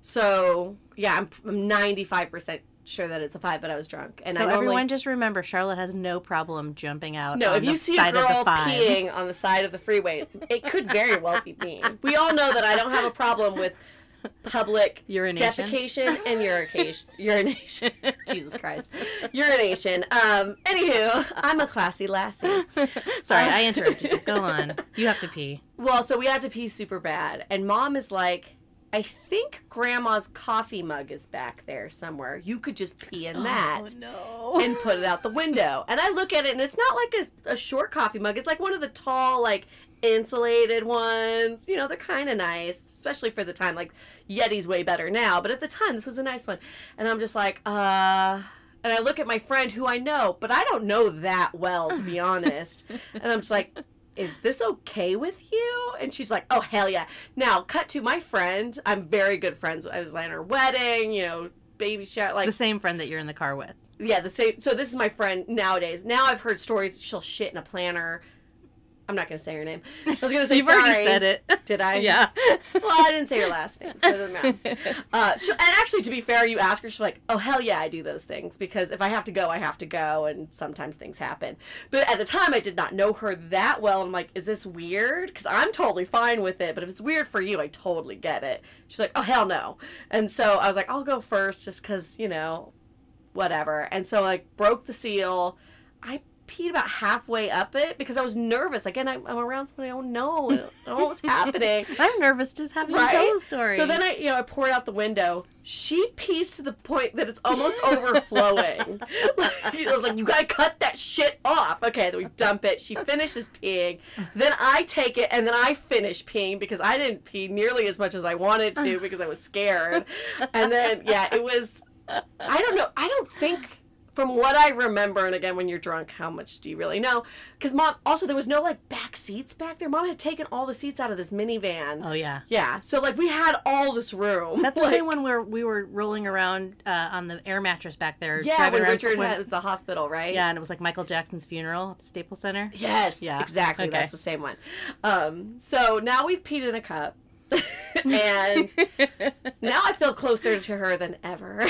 So yeah, I'm, I'm ninety-five percent sure that it's a five, but I was drunk. And
So
I normally,
everyone just remember, Charlotte has no problem jumping out
no,
on
if
the
you see a
side of
girl
the five.
peeing on the side of the freeway, it could very well be me. We all know that I don't have a problem with public
Urination?
defecation and urination. Urination. Jesus Christ. Urination. Um, anywho, I'm a classy lassie.
Sorry,
Uh,
I interrupted you. Go on. You have to pee.
Well, so we had to pee super bad. And Mom is like, I think Grandma's coffee mug is back there somewhere. You could just pee in that.
Oh, no.
And put it out the window. And I look at it, and it's not like a, a short coffee mug. It's like one of the tall, like, insulated ones. You know, they're kind of nice, especially for the time. Like, Yeti's way better now, but at the time, this was a nice one. And I'm just like, uh... And I look at my friend who I know, but I don't know that well, to be honest. And I'm just like, is this okay with you? And she's like, oh, hell yeah. Now, cut to my friend. I'm very good friends. I was at her wedding, you know, baby shower. Like,
The same friend that you're in the car with.
yeah, the same. So this is my friend nowadays. Now I've heard stories. She'll shit in a planner. I'm not going to say her name. I was going to say
You've
sorry.
already said it.
Did I?
Yeah.
Well, I didn't say her last name, so it doesn't matter. Uh, she, and actually, to be fair, you ask her, she's like, oh, hell yeah, I do those things. Because if I have to go, I have to go, and sometimes things happen. But at the time, I did not know her that well. I'm like, is this weird? Because I'm totally fine with it. But if it's weird for you, I totally get it. She's like, oh, hell no. And so I was like, I'll go first just because, you know, whatever. And so, like, broke the seal. I peed about halfway up it because I was nervous. Again, I, I'm around somebody I don't know. I don't know what's happening.
I'm nervous just having
Right?
to tell the story.
So then I, you know, I pour it out the window. She pees to the point that it's almost overflowing. Like, I was like, you gotta cut that shit off. Okay, then we dump it. She finishes peeing. Then I take it and then I finish peeing because I didn't pee nearly as much as I wanted to because I was scared. And then, yeah, it was, I don't know. I don't think... From what I remember, and again, when you're drunk, how much do you really know? Because Mom, also, there was no, like, back seats back there. Mom had taken all the seats out of this minivan.
Oh, yeah.
Yeah, so, like, we had all this room.
That's the
like,
same one where we were rolling around uh, on the air mattress back there.
Yeah,
driving
when
around
Richard
when-
had, was the hospital, right?
Yeah, and it was like Michael Jackson's funeral at the Staples Center.
Yes,
Yeah.
exactly.
Okay.
That's the same one. Um, so now we've peed in a cup. And now I feel closer to her than ever.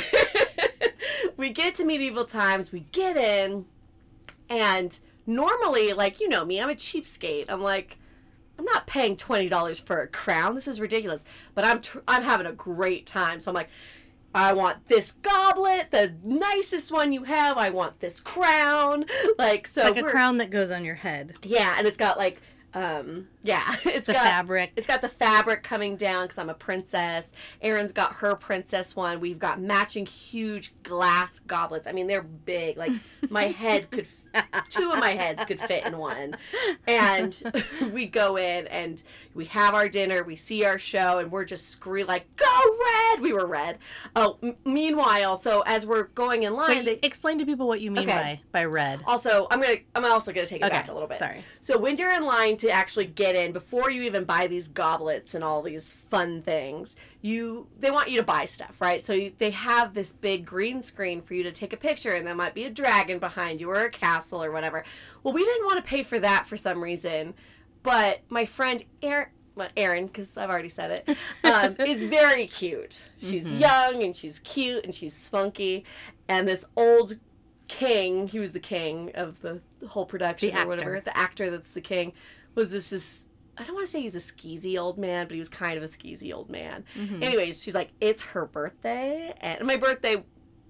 We get to medieval times, we get in, and normally, like, you know me, I'm a cheapskate. I'm like, I'm not paying twenty dollars for a crown. This is ridiculous. But I'm tr- I'm having a great time. So I'm like, I want this goblet, the nicest one you have. I want this crown. Like, so
Like a
we're-
crown that goes on your head.
Yeah, and it's got like, um, yeah, it's
The
got
fabric.
It's got the fabric coming down because I'm a princess. Erin's got her princess one. We've got matching huge glass goblets. I mean, they're big. Like my head could, two of my heads could fit in one. And we go in and we have our dinner. We see our show, and we're just screaming like, "Go red!" We were red. Oh, m- meanwhile, so as we're going in line,
Wait,
they,
explain to people what you mean
Okay.
by, by red.
also, I'm gonna, I'm also gonna take it
Okay,
back a little bit.
sorry.
So when you're in line to actually get in, before you even buy these goblets and all these fun things, you they want you to buy stuff, right? So you, they have this big green screen for you to take a picture, and there might be a dragon behind you or a castle or whatever. Well, we didn't want to pay for that for some reason, but my friend Erin, well, Erin, because I've already said it, um, is very cute. She's
Mm-hmm.
young and she's cute and she's spunky, and this old king, he was the king of the whole production
The
or whatever,
actor.
the actor that's the king, was this this I don't want to say he's a skeezy old man, but he was kind of a skeezy old man.
Mm-hmm.
Anyways, she's like, it's her birthday, and my birthday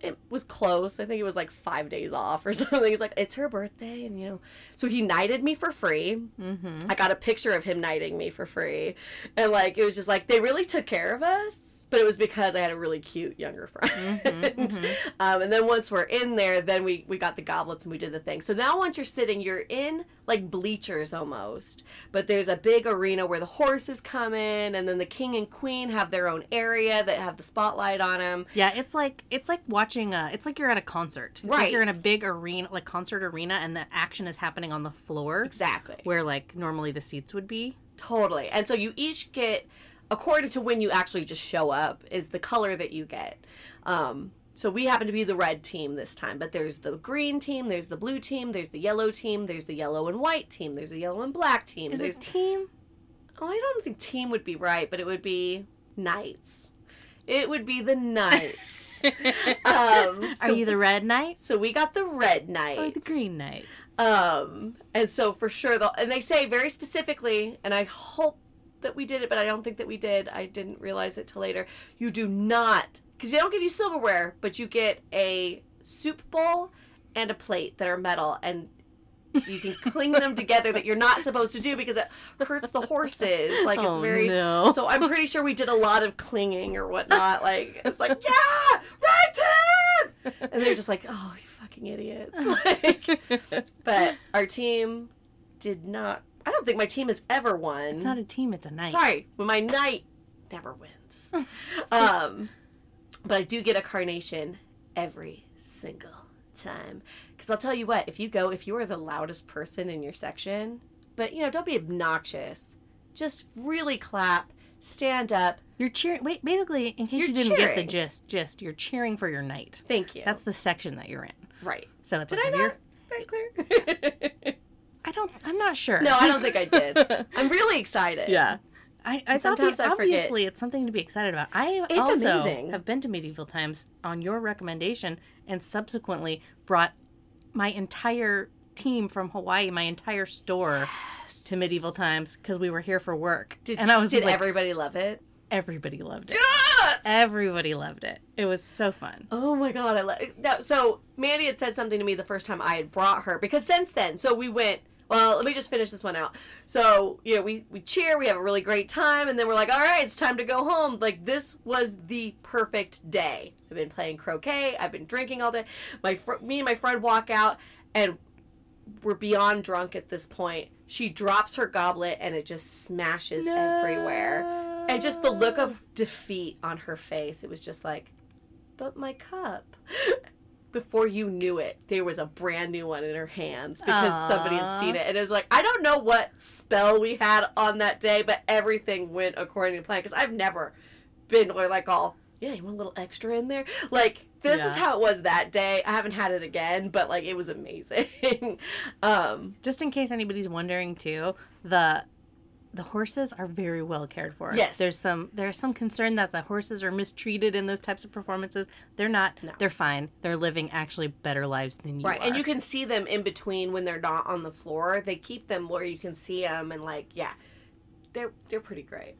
it was close. I think it was like five days off or something. He's like, it's her birthday. And, you know, so he knighted me for free.
Mm-hmm.
I got a picture of him knighting me for free. And, like, it was just like, they really took care of us. But it was because I had a really cute younger friend.
Mm-hmm, mm-hmm.
um, and then once we're in there, then we, we got the goblets and we did the thing. So now once you're sitting, you're in like bleachers almost. But there's a big arena where the horses come in, and then the king and queen have their own area that have the spotlight on them.
Yeah, it's like it's like watching a. It's like you're at a concert. It's
Right.
Like you're in a big arena, like concert arena, and the action is happening on the floor.
Exactly.
Where like normally the seats would be.
Totally. And so you each get, according to when you actually just show up, is the color that you get. Um, so we happen to be the red team this time, but there's the green team, there's the blue team, there's the yellow team, there's the yellow and white team, there's the yellow and black team.
Is
there's
it team?
Oh, I don't think team would be right, but it would be knights. It would be the knights. um, so,
Are you the red knight
so we got the red knight.
or the green knight?
Um, and so for sure, they'll, and they say very specifically, and I hope that we did it, but I don't think that we did. I didn't realize it till later. You do not, because they don't give you silverware, but you get a soup bowl and a plate that are metal, and you can cling them together that you're not supposed to do because it hurts the horses. Like, it's
Oh,
very,
no.
so I'm pretty sure we did a lot of clinging or whatnot. Like, it's like, yeah, right team! And they're just like, oh, you fucking idiots. Like, but our team did not, I don't think my team has ever won.
It's not a team, it's a knight.
Sorry, but my knight never wins. um, but I do get a carnation every single time. Because I'll tell you what, if you go, if you are the loudest person in your section, but, you know, don't be obnoxious. Just really clap, stand up.
You're cheering. Wait, basically, in case
You're
you didn't get the
cheering.
gist, gist, you're cheering for your knight.
Thank you.
That's the section that you're in.
right.
So it's
Did
like
I
if you're.
not that clear?
I don't. I'm not sure.
No, I don't think I did. I'm really excited.
Yeah. I, I thought
sometimes I forget.
obviously it's something to be excited about. I
It's
also
amazing.
have been to Medieval Times on your recommendation and subsequently brought my entire team from Hawaii, my entire store to Medieval Times because we were here for work.
Did,
and I was
did
like,
everybody love it?
everybody loved it.
Yes!
Everybody loved it. It was so fun.
Oh my god, I love that. So Mandy had said something to me the first time I had brought her, because since then, so we went, well, let me just finish this one out. So, you know, we, we cheer, we have a really great time, and then we're like, all right, it's time to go home. Like, this was the perfect day. I've been playing croquet, I've been drinking all day. My fr- Me and my friend walk out, and we're beyond drunk at this point. She drops her goblet, and it just smashes everywhere. And just the look of defeat on her face, it was just like, but my cup. Before you knew it, there was a brand new one in her hands because
Aww.
somebody had seen it. And it was like, I don't know what spell we had on that day, but everything went according to plan. Because I've never been like all, yeah, you want a little extra in there? Like, this is
Yeah.
how it was that day. I haven't had it again, but like, it was amazing. um,
Just in case anybody's wondering too, the the horses are very well cared for.
Yes.
There's some there's some concern that the horses are mistreated in those types of performances. They're not.
No.
They're fine. They're living actually better lives than you
right.
are.
And you can see them in between when they're not on the floor. They keep them where you can see them. And like, yeah, they're, they're pretty great.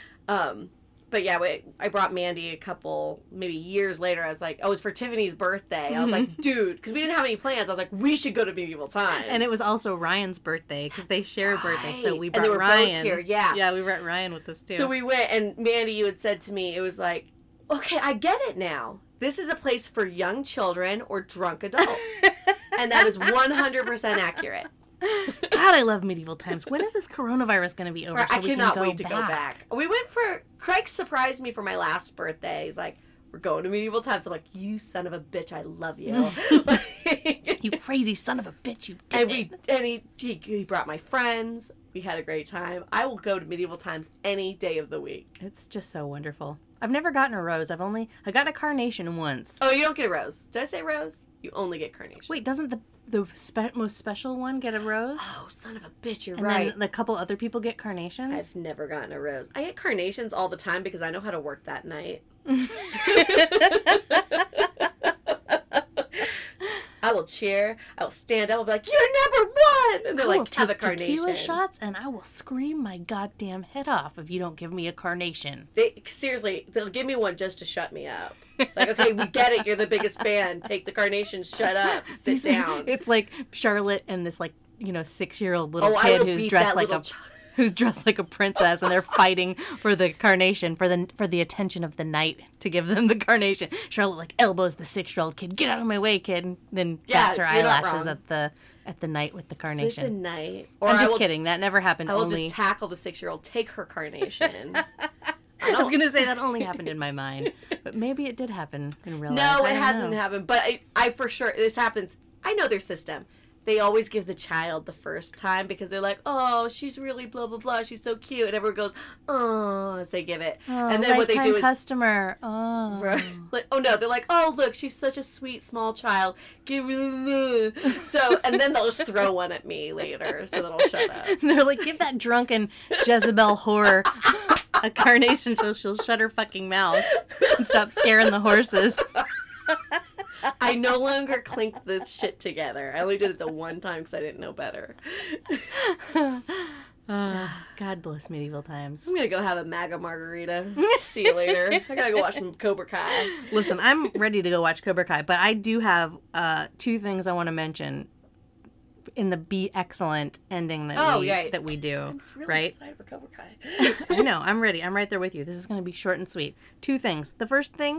Um, But yeah, we, I brought Mandy a couple, maybe years later. I was like, oh, it was for Tiffany's birthday. I was like, dude, because we didn't have any plans. I was like, we should go to Medieval Times.
And it was also Ryan's birthday because they share a birthday. So we
Right.
brought
And they were both
Ryan
here, yeah.
Yeah, we brought Ryan with us too.
So we went, and Mandy, you had said to me, it was like, okay, I get it now. This is a place for young children or drunk adults. And that is one hundred percent accurate.
God, I love Medieval Times. When is this coronavirus going to be over?
Right,
so
I
we
cannot
can go
wait to
back?
go back. We went for, Craig surprised me for my last birthday. He's like, we're going to Medieval Times. I'm like, you son of a bitch, I love you.
You crazy son of a bitch, you did
And we
it.
and he, he he brought my friends. We had a great time. I will go to Medieval Times any day of the week.
It's just so wonderful. I've never gotten a rose. I've only I got a carnation once.
Oh, you don't get a rose. Did I say rose? You only get carnation.
Wait, doesn't the the spe- most special one get a rose?
Oh, son of a bitch, you're
And
right.
then the couple other people get carnations?
I've never gotten a rose. I get carnations all the time because I know how to work that night. I will cheer. I will stand up. I'll be like, you're number fun. And they're
I will
like, have a
take
carnation.
tequila shots, and I will scream my goddamn head off if you don't give me a carnation.
They seriously, they'll give me one just to shut me up. Like, okay, we get it. You're the biggest fan. Take the carnation. Shut up. Sit down.
It's like Charlotte and this like you know six year old little
Oh, I
kid
will
who's
beat
dressed
that
like a
little ch-
who's dressed like a princess, and they're fighting for the carnation for the for the attention of the knight to give them the carnation. Charlotte like elbows the six year old kid. Get out of my way, kid. And then
Yeah,
bats her
you're not
eyelashes
wrong.
at the at the knight with the carnation.
Listen, night. Or
I'm
I
just
will
kidding. That never happened.
I will
only
just tackle the six-year-old. Take her carnation.
I was gonna say that only happened in my mind, but maybe it did happen in real life.
No,
I
it
don't
hasn't
know.
happened. But I, I for sure, this happens. I know their system. They always give the child the first time because they're like, oh, she's really blah, blah, blah. She's so cute. And everyone goes, oh, as they give it.
Oh,
and then what they
lifetime
do is,
customer. Oh,
Right. Like, oh no, they're like, oh look, she's such a sweet small child. Give me so, and then they'll just throw one at me later, so that I'll shut up.
they're like, give that drunken Jezebel whore a carnation so she'll shut her fucking mouth and stop scaring the horses.
I no longer clink this shit together. I only did it the one time because I didn't know better.
Uh, God bless medieval times.
I'm gonna go have a MAGA margarita. See you later. I gotta go watch some Cobra Kai.
Listen, I'm ready to go watch Cobra Kai, but I do have uh, two things I want to mention in the be excellent ending that
Oh,
we
right.
that we do.
I'm just really
right?
excited for Cobra Kai.
I know. I'm ready. I'm right there with you. This is going to be short and sweet. Two things. The first thing,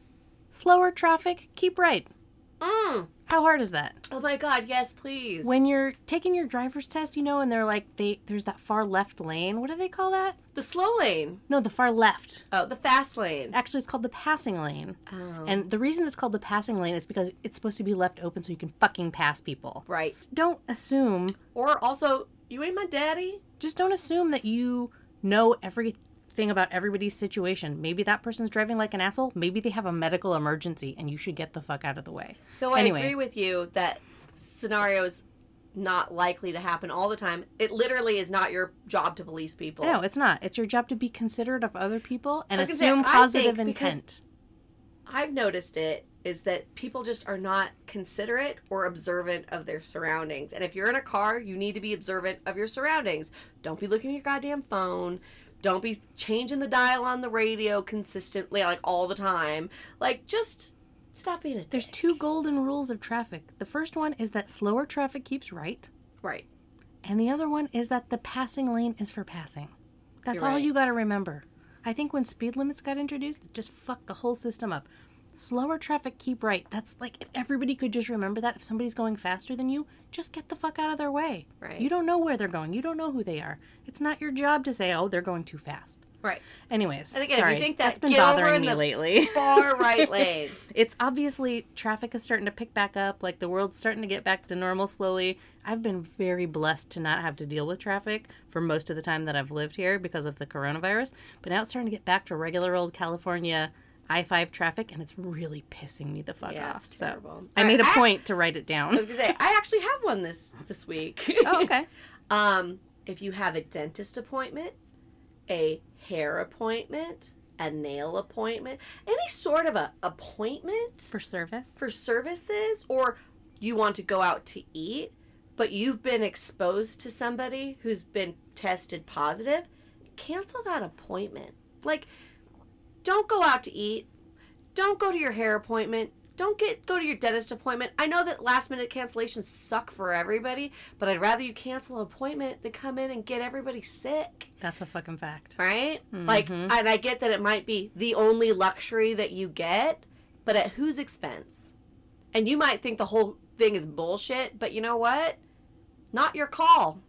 slower traffic, keep right.
Mm.
How hard is that?
Oh my God, yes, please.
When you're taking your driver's test, you know, and they're like, they there's that far left lane. What do they call that?
The slow lane.
No, the far left.
Oh, the fast lane.
Actually, it's called the passing lane.
Oh.
And the reason it's called the passing lane is because it's supposed to be left open so you can fucking pass people.
Right.
Don't assume,
Or also, you ain't my daddy.
just don't assume that you know everything about everybody's situation. Maybe that person's driving like an asshole. Maybe they have a medical emergency and you should get the fuck out of the way.
Though I
Anyway.
agree with you that scenarios not likely to happen all the time. It literally is not your job to police people.
No, it's not. It's your job to be considerate of other people and
I was gonna say,
assume
I
positive
think because-
intent.
I've noticed it is that people just are not considerate or observant of their surroundings. And if you're in a car, you need to be observant of your surroundings. Don't be looking at your goddamn phone. Don't be changing the dial on the radio consistently, like all the time. Like, just stop being a
There's
dick.
two golden rules of traffic. The first one is that slower traffic keeps right,
Right.
and the other one is that the passing lane is for passing. That's
You're
all
right.
you got to remember. I think when speed limits got introduced, it just fucked the whole system up. Slower traffic, keep right. That's like, if everybody could just remember that, if somebody's going faster than you, just get the fuck out of their way.
Right.
You don't know where they're going. You don't know who they are. It's not your job to say, oh, they're going too fast.
Right.
Anyways,
And again,
sorry,
if you think that,
that's been
get over
bothering
in
me
the
lately.
far right lane.
It's obviously traffic is starting to pick back up. Like the world's starting to get back to normal slowly. I've been very blessed to not have to deal with traffic for most of the time that I've lived here because of the coronavirus. But now it's starting to get back to regular old California I five traffic, and it's really pissing me the fuck
Yeah,
off.
it's
So
terrible.
I made a
I-
point to write it
I
down.
was gonna say, I actually have one this this week.
Oh, okay.
Um, if you have a dentist appointment, a hair appointment, a nail appointment, any sort of a appointment
For service.
for services, or you want to go out to eat, but you've been exposed to somebody who's been tested positive, cancel that appointment. Like, don't go out to eat. Don't go to your hair appointment. Don't get go to your dentist appointment. I know that last minute cancellations suck for everybody, but I'd rather you cancel an appointment than come in and get everybody sick.
That's a fucking fact.
Right? Like, and I get that it might be the only luxury that you get, but at whose expense? And you might think the whole thing is bullshit, but you know what? Not your call.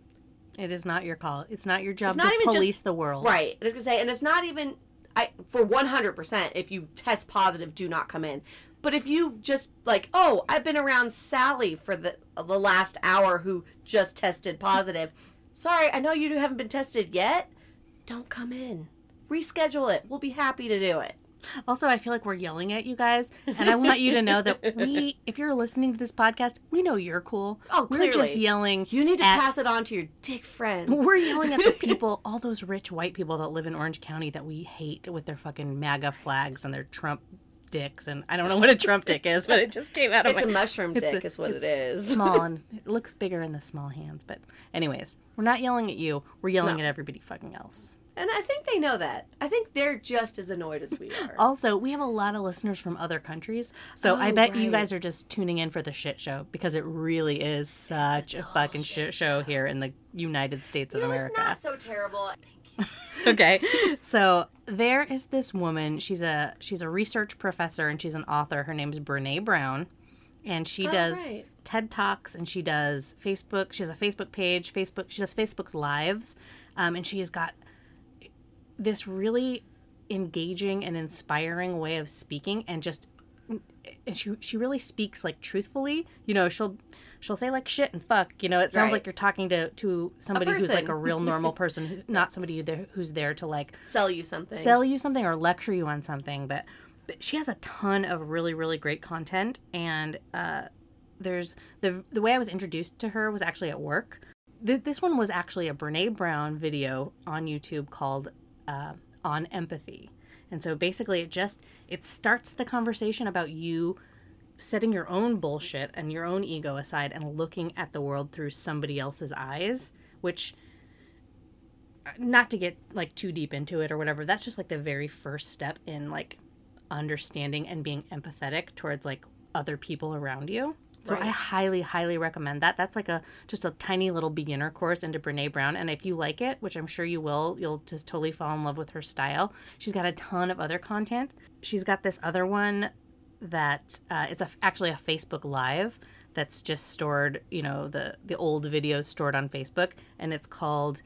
It is not your call. It's not your job
It's not
to
even just-
police the world.
Right. I was going to say, and it's not even, I for one hundred percent, if you test positive, do not come in. But if you've just, like, oh, I've been around Sally for the the last hour who just tested positive. Sorry, I know you haven't been tested yet. Don't come in. Reschedule it. We'll be happy to do it.
Also, I feel like we're yelling at you guys, and I want you to know that we, if you're listening to this podcast, we know you're cool.
Oh,
We're
clearly.
just yelling.
You need to
at,
pass it on to your dick friends.
We're yelling at the people, all those rich white people that live in Orange County that we hate with their fucking MAGA flags and their Trump dicks, and I don't know what a Trump dick is, but it just came out of
It's
my...
a mushroom
It's
dick
a-
is what it
it's
is.
small, and it looks bigger in the small hands. But anyways, we're not yelling at you. We're yelling
No.
at everybody fucking else.
And I think they know that. I think they're just as annoyed as we are.
Also, we have a lot of listeners from other countries, so I
Oh,
bet you
right.
guys are just tuning in for the shit show because it really is such a, fucking shit show here in the United States of
You know,
America.
it's not so terrible.
Okay, so there is this woman. She's a she's a research professor and she's an author. Her name's Brene Brown, and she
Oh,
does
right.
TED Talks and she does Facebook. She has a Facebook page. Facebook. She does Facebook Lives, um, and she has got this really engaging and inspiring way of speaking, and just and she she really speaks like truthfully. You know, she'll she'll say like shit and fuck. You know, it sounds
Right.
like you're talking to to somebody who's like
person.
a real normal person, who, not somebody who there, who's there to like
Sell you something.
sell you something or lecture you on something. But, but she has a ton of really really great content, and uh, there's the the way I was introduced to her was actually at work. Th- this one was actually a Brene Brown video on YouTube called uh, On Empathy. And so basically it just, it starts the conversation about you setting your own bullshit and your own ego aside and looking at the world through somebody else's eyes, which, not to get like too deep into it or whatever, that's just like the very first step in like understanding and being empathetic towards like other people around you. So
Right.
I highly, highly recommend that. That's like a just a tiny little beginner course into Brene Brown. And if you like it, which I'm sure you will, you'll just totally fall in love with her style. She's got a ton of other content. She's got this other one that uh, it's a, actually a Facebook Live that's just stored, you know, the, the old videos stored on Facebook. And it's called,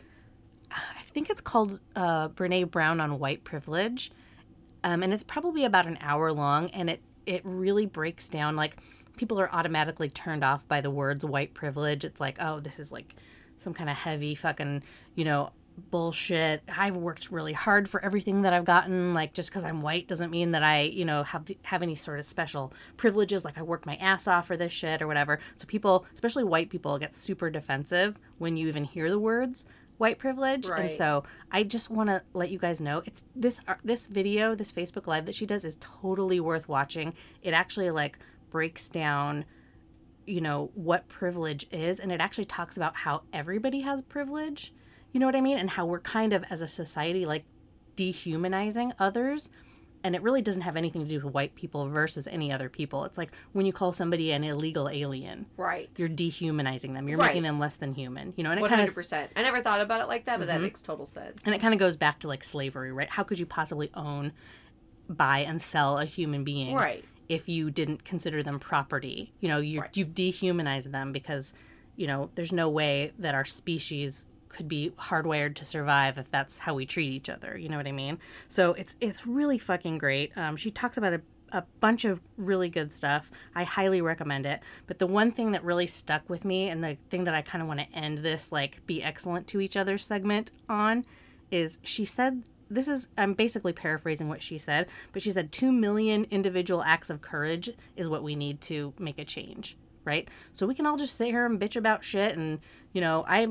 I think it's called uh, Brene Brown on White Privilege. Um, and it's probably about an hour long. And it, it really breaks down like, people are automatically turned off by the words white privilege. It's like, oh, this is like some kind of heavy fucking, you know, bullshit. I've worked really hard for everything that I've gotten. Like, just because I'm white doesn't mean that I, you know, have have any sort of special privileges. Like, I worked my ass off for this shit or whatever. So people, especially white people, get super defensive when you even hear the words white privilege. And
Right.
so I just want to let you guys know it's this uh, this video, this Facebook Live that she does is totally worth watching. It actually like breaks down, you know, what privilege is, and it actually talks about how everybody has privilege, you know what I mean, and how we're kind of as a society like dehumanizing others, and it really doesn't have anything to do with white people versus any other people. It's like when you call somebody an illegal alien,
Right.
you're dehumanizing them, you're
Right.
making them less than human, you know, and it
one
kind
hundred
of
percent. I never thought about it like that, but that makes total sense.
and it kind of goes back to like slavery, right? How could you possibly own, buy, and sell a human being,
Right.
if you didn't consider them property? You know, you
Right.
you've dehumanized them because, you know, there's no way that our species could be hardwired to survive if that's how we treat each other. You know what I mean? So it's it's really fucking great. Um, she talks about a, a bunch of really good stuff. I highly recommend it. But the one thing that really stuck with me, and the thing that I kind of want to end this like be excellent to each other segment on, is she said, this is, I'm basically paraphrasing what she said, but she said two million individual acts of courage is what we need to make a change, right? So we can all just sit here and bitch about shit, and, you know, I,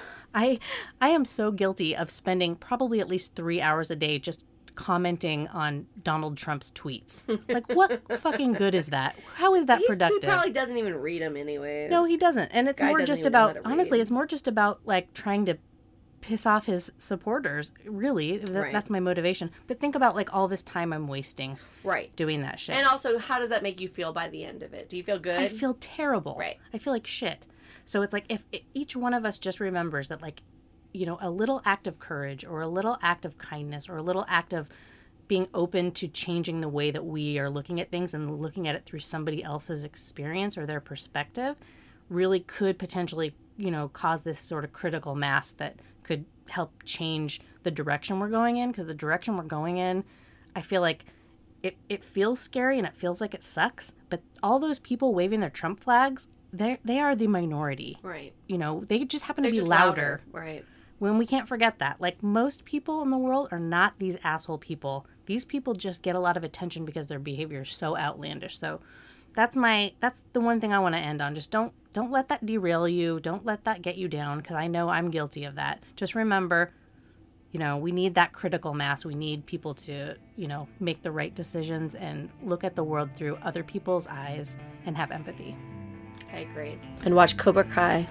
I, I am so guilty of spending probably at least three hours a day just commenting on Donald Trump's tweets. Like, what fucking good is that? How is that
He's-
productive?
He probably doesn't even read them anyways.
No, he doesn't. And it's
Guy
more
doesn't
just
even know how
about,
to
honestly,
read.
it's more just about like trying to piss off his supporters. Really, Th-
Right.
that's my motivation. But think about like all this time I'm wasting
Right.
doing that shit.
And also, how does that make you feel by the end of it? Do you feel good?
I feel terrible.
Right.
I feel like shit. So it's like if, if each one of us just remembers that, like, you know, a little act of courage or a little act of kindness or a little act of being open to changing the way that we are looking at things and looking at it through somebody else's experience or their perspective really could potentially, you know, cause this sort of critical mass that could help change the direction we're going in. Because the direction we're going in, I feel like it, it feels scary and it feels like it sucks. But all those people waving their Trump flags, they they are the minority.
Right.
You know, they just happen
They're
to be
just
louder.
Right.
When we can't forget that. Like, most people in the world are not these asshole people. These people just get a lot of attention because their behavior is so outlandish. So that's my that's the one thing I want to end on. Just don't don't let that derail you. Don't let that get you down, because I know I'm guilty of that. Just remember, you know, we need that critical mass. We need people to, you know, make the right decisions and look at the world through other people's eyes and have empathy.
I agree. And watch Cobra Kai.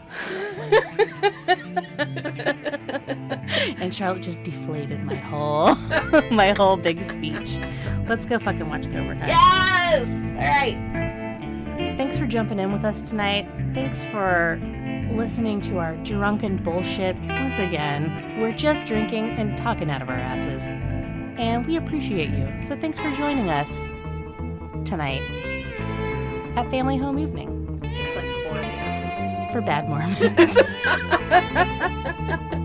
And Charlotte just deflated my whole my whole big speech. Let's go fucking watch Cobra Kai.
Yes! All right.
Thanks for jumping in with us tonight. Thanks for listening to our drunken bullshit. Once again, we're just drinking and talking out of our asses. And we appreciate you. So thanks for joining us tonight at Family Home Evening.
It's like four in the afternoon.
For Bad Mormons.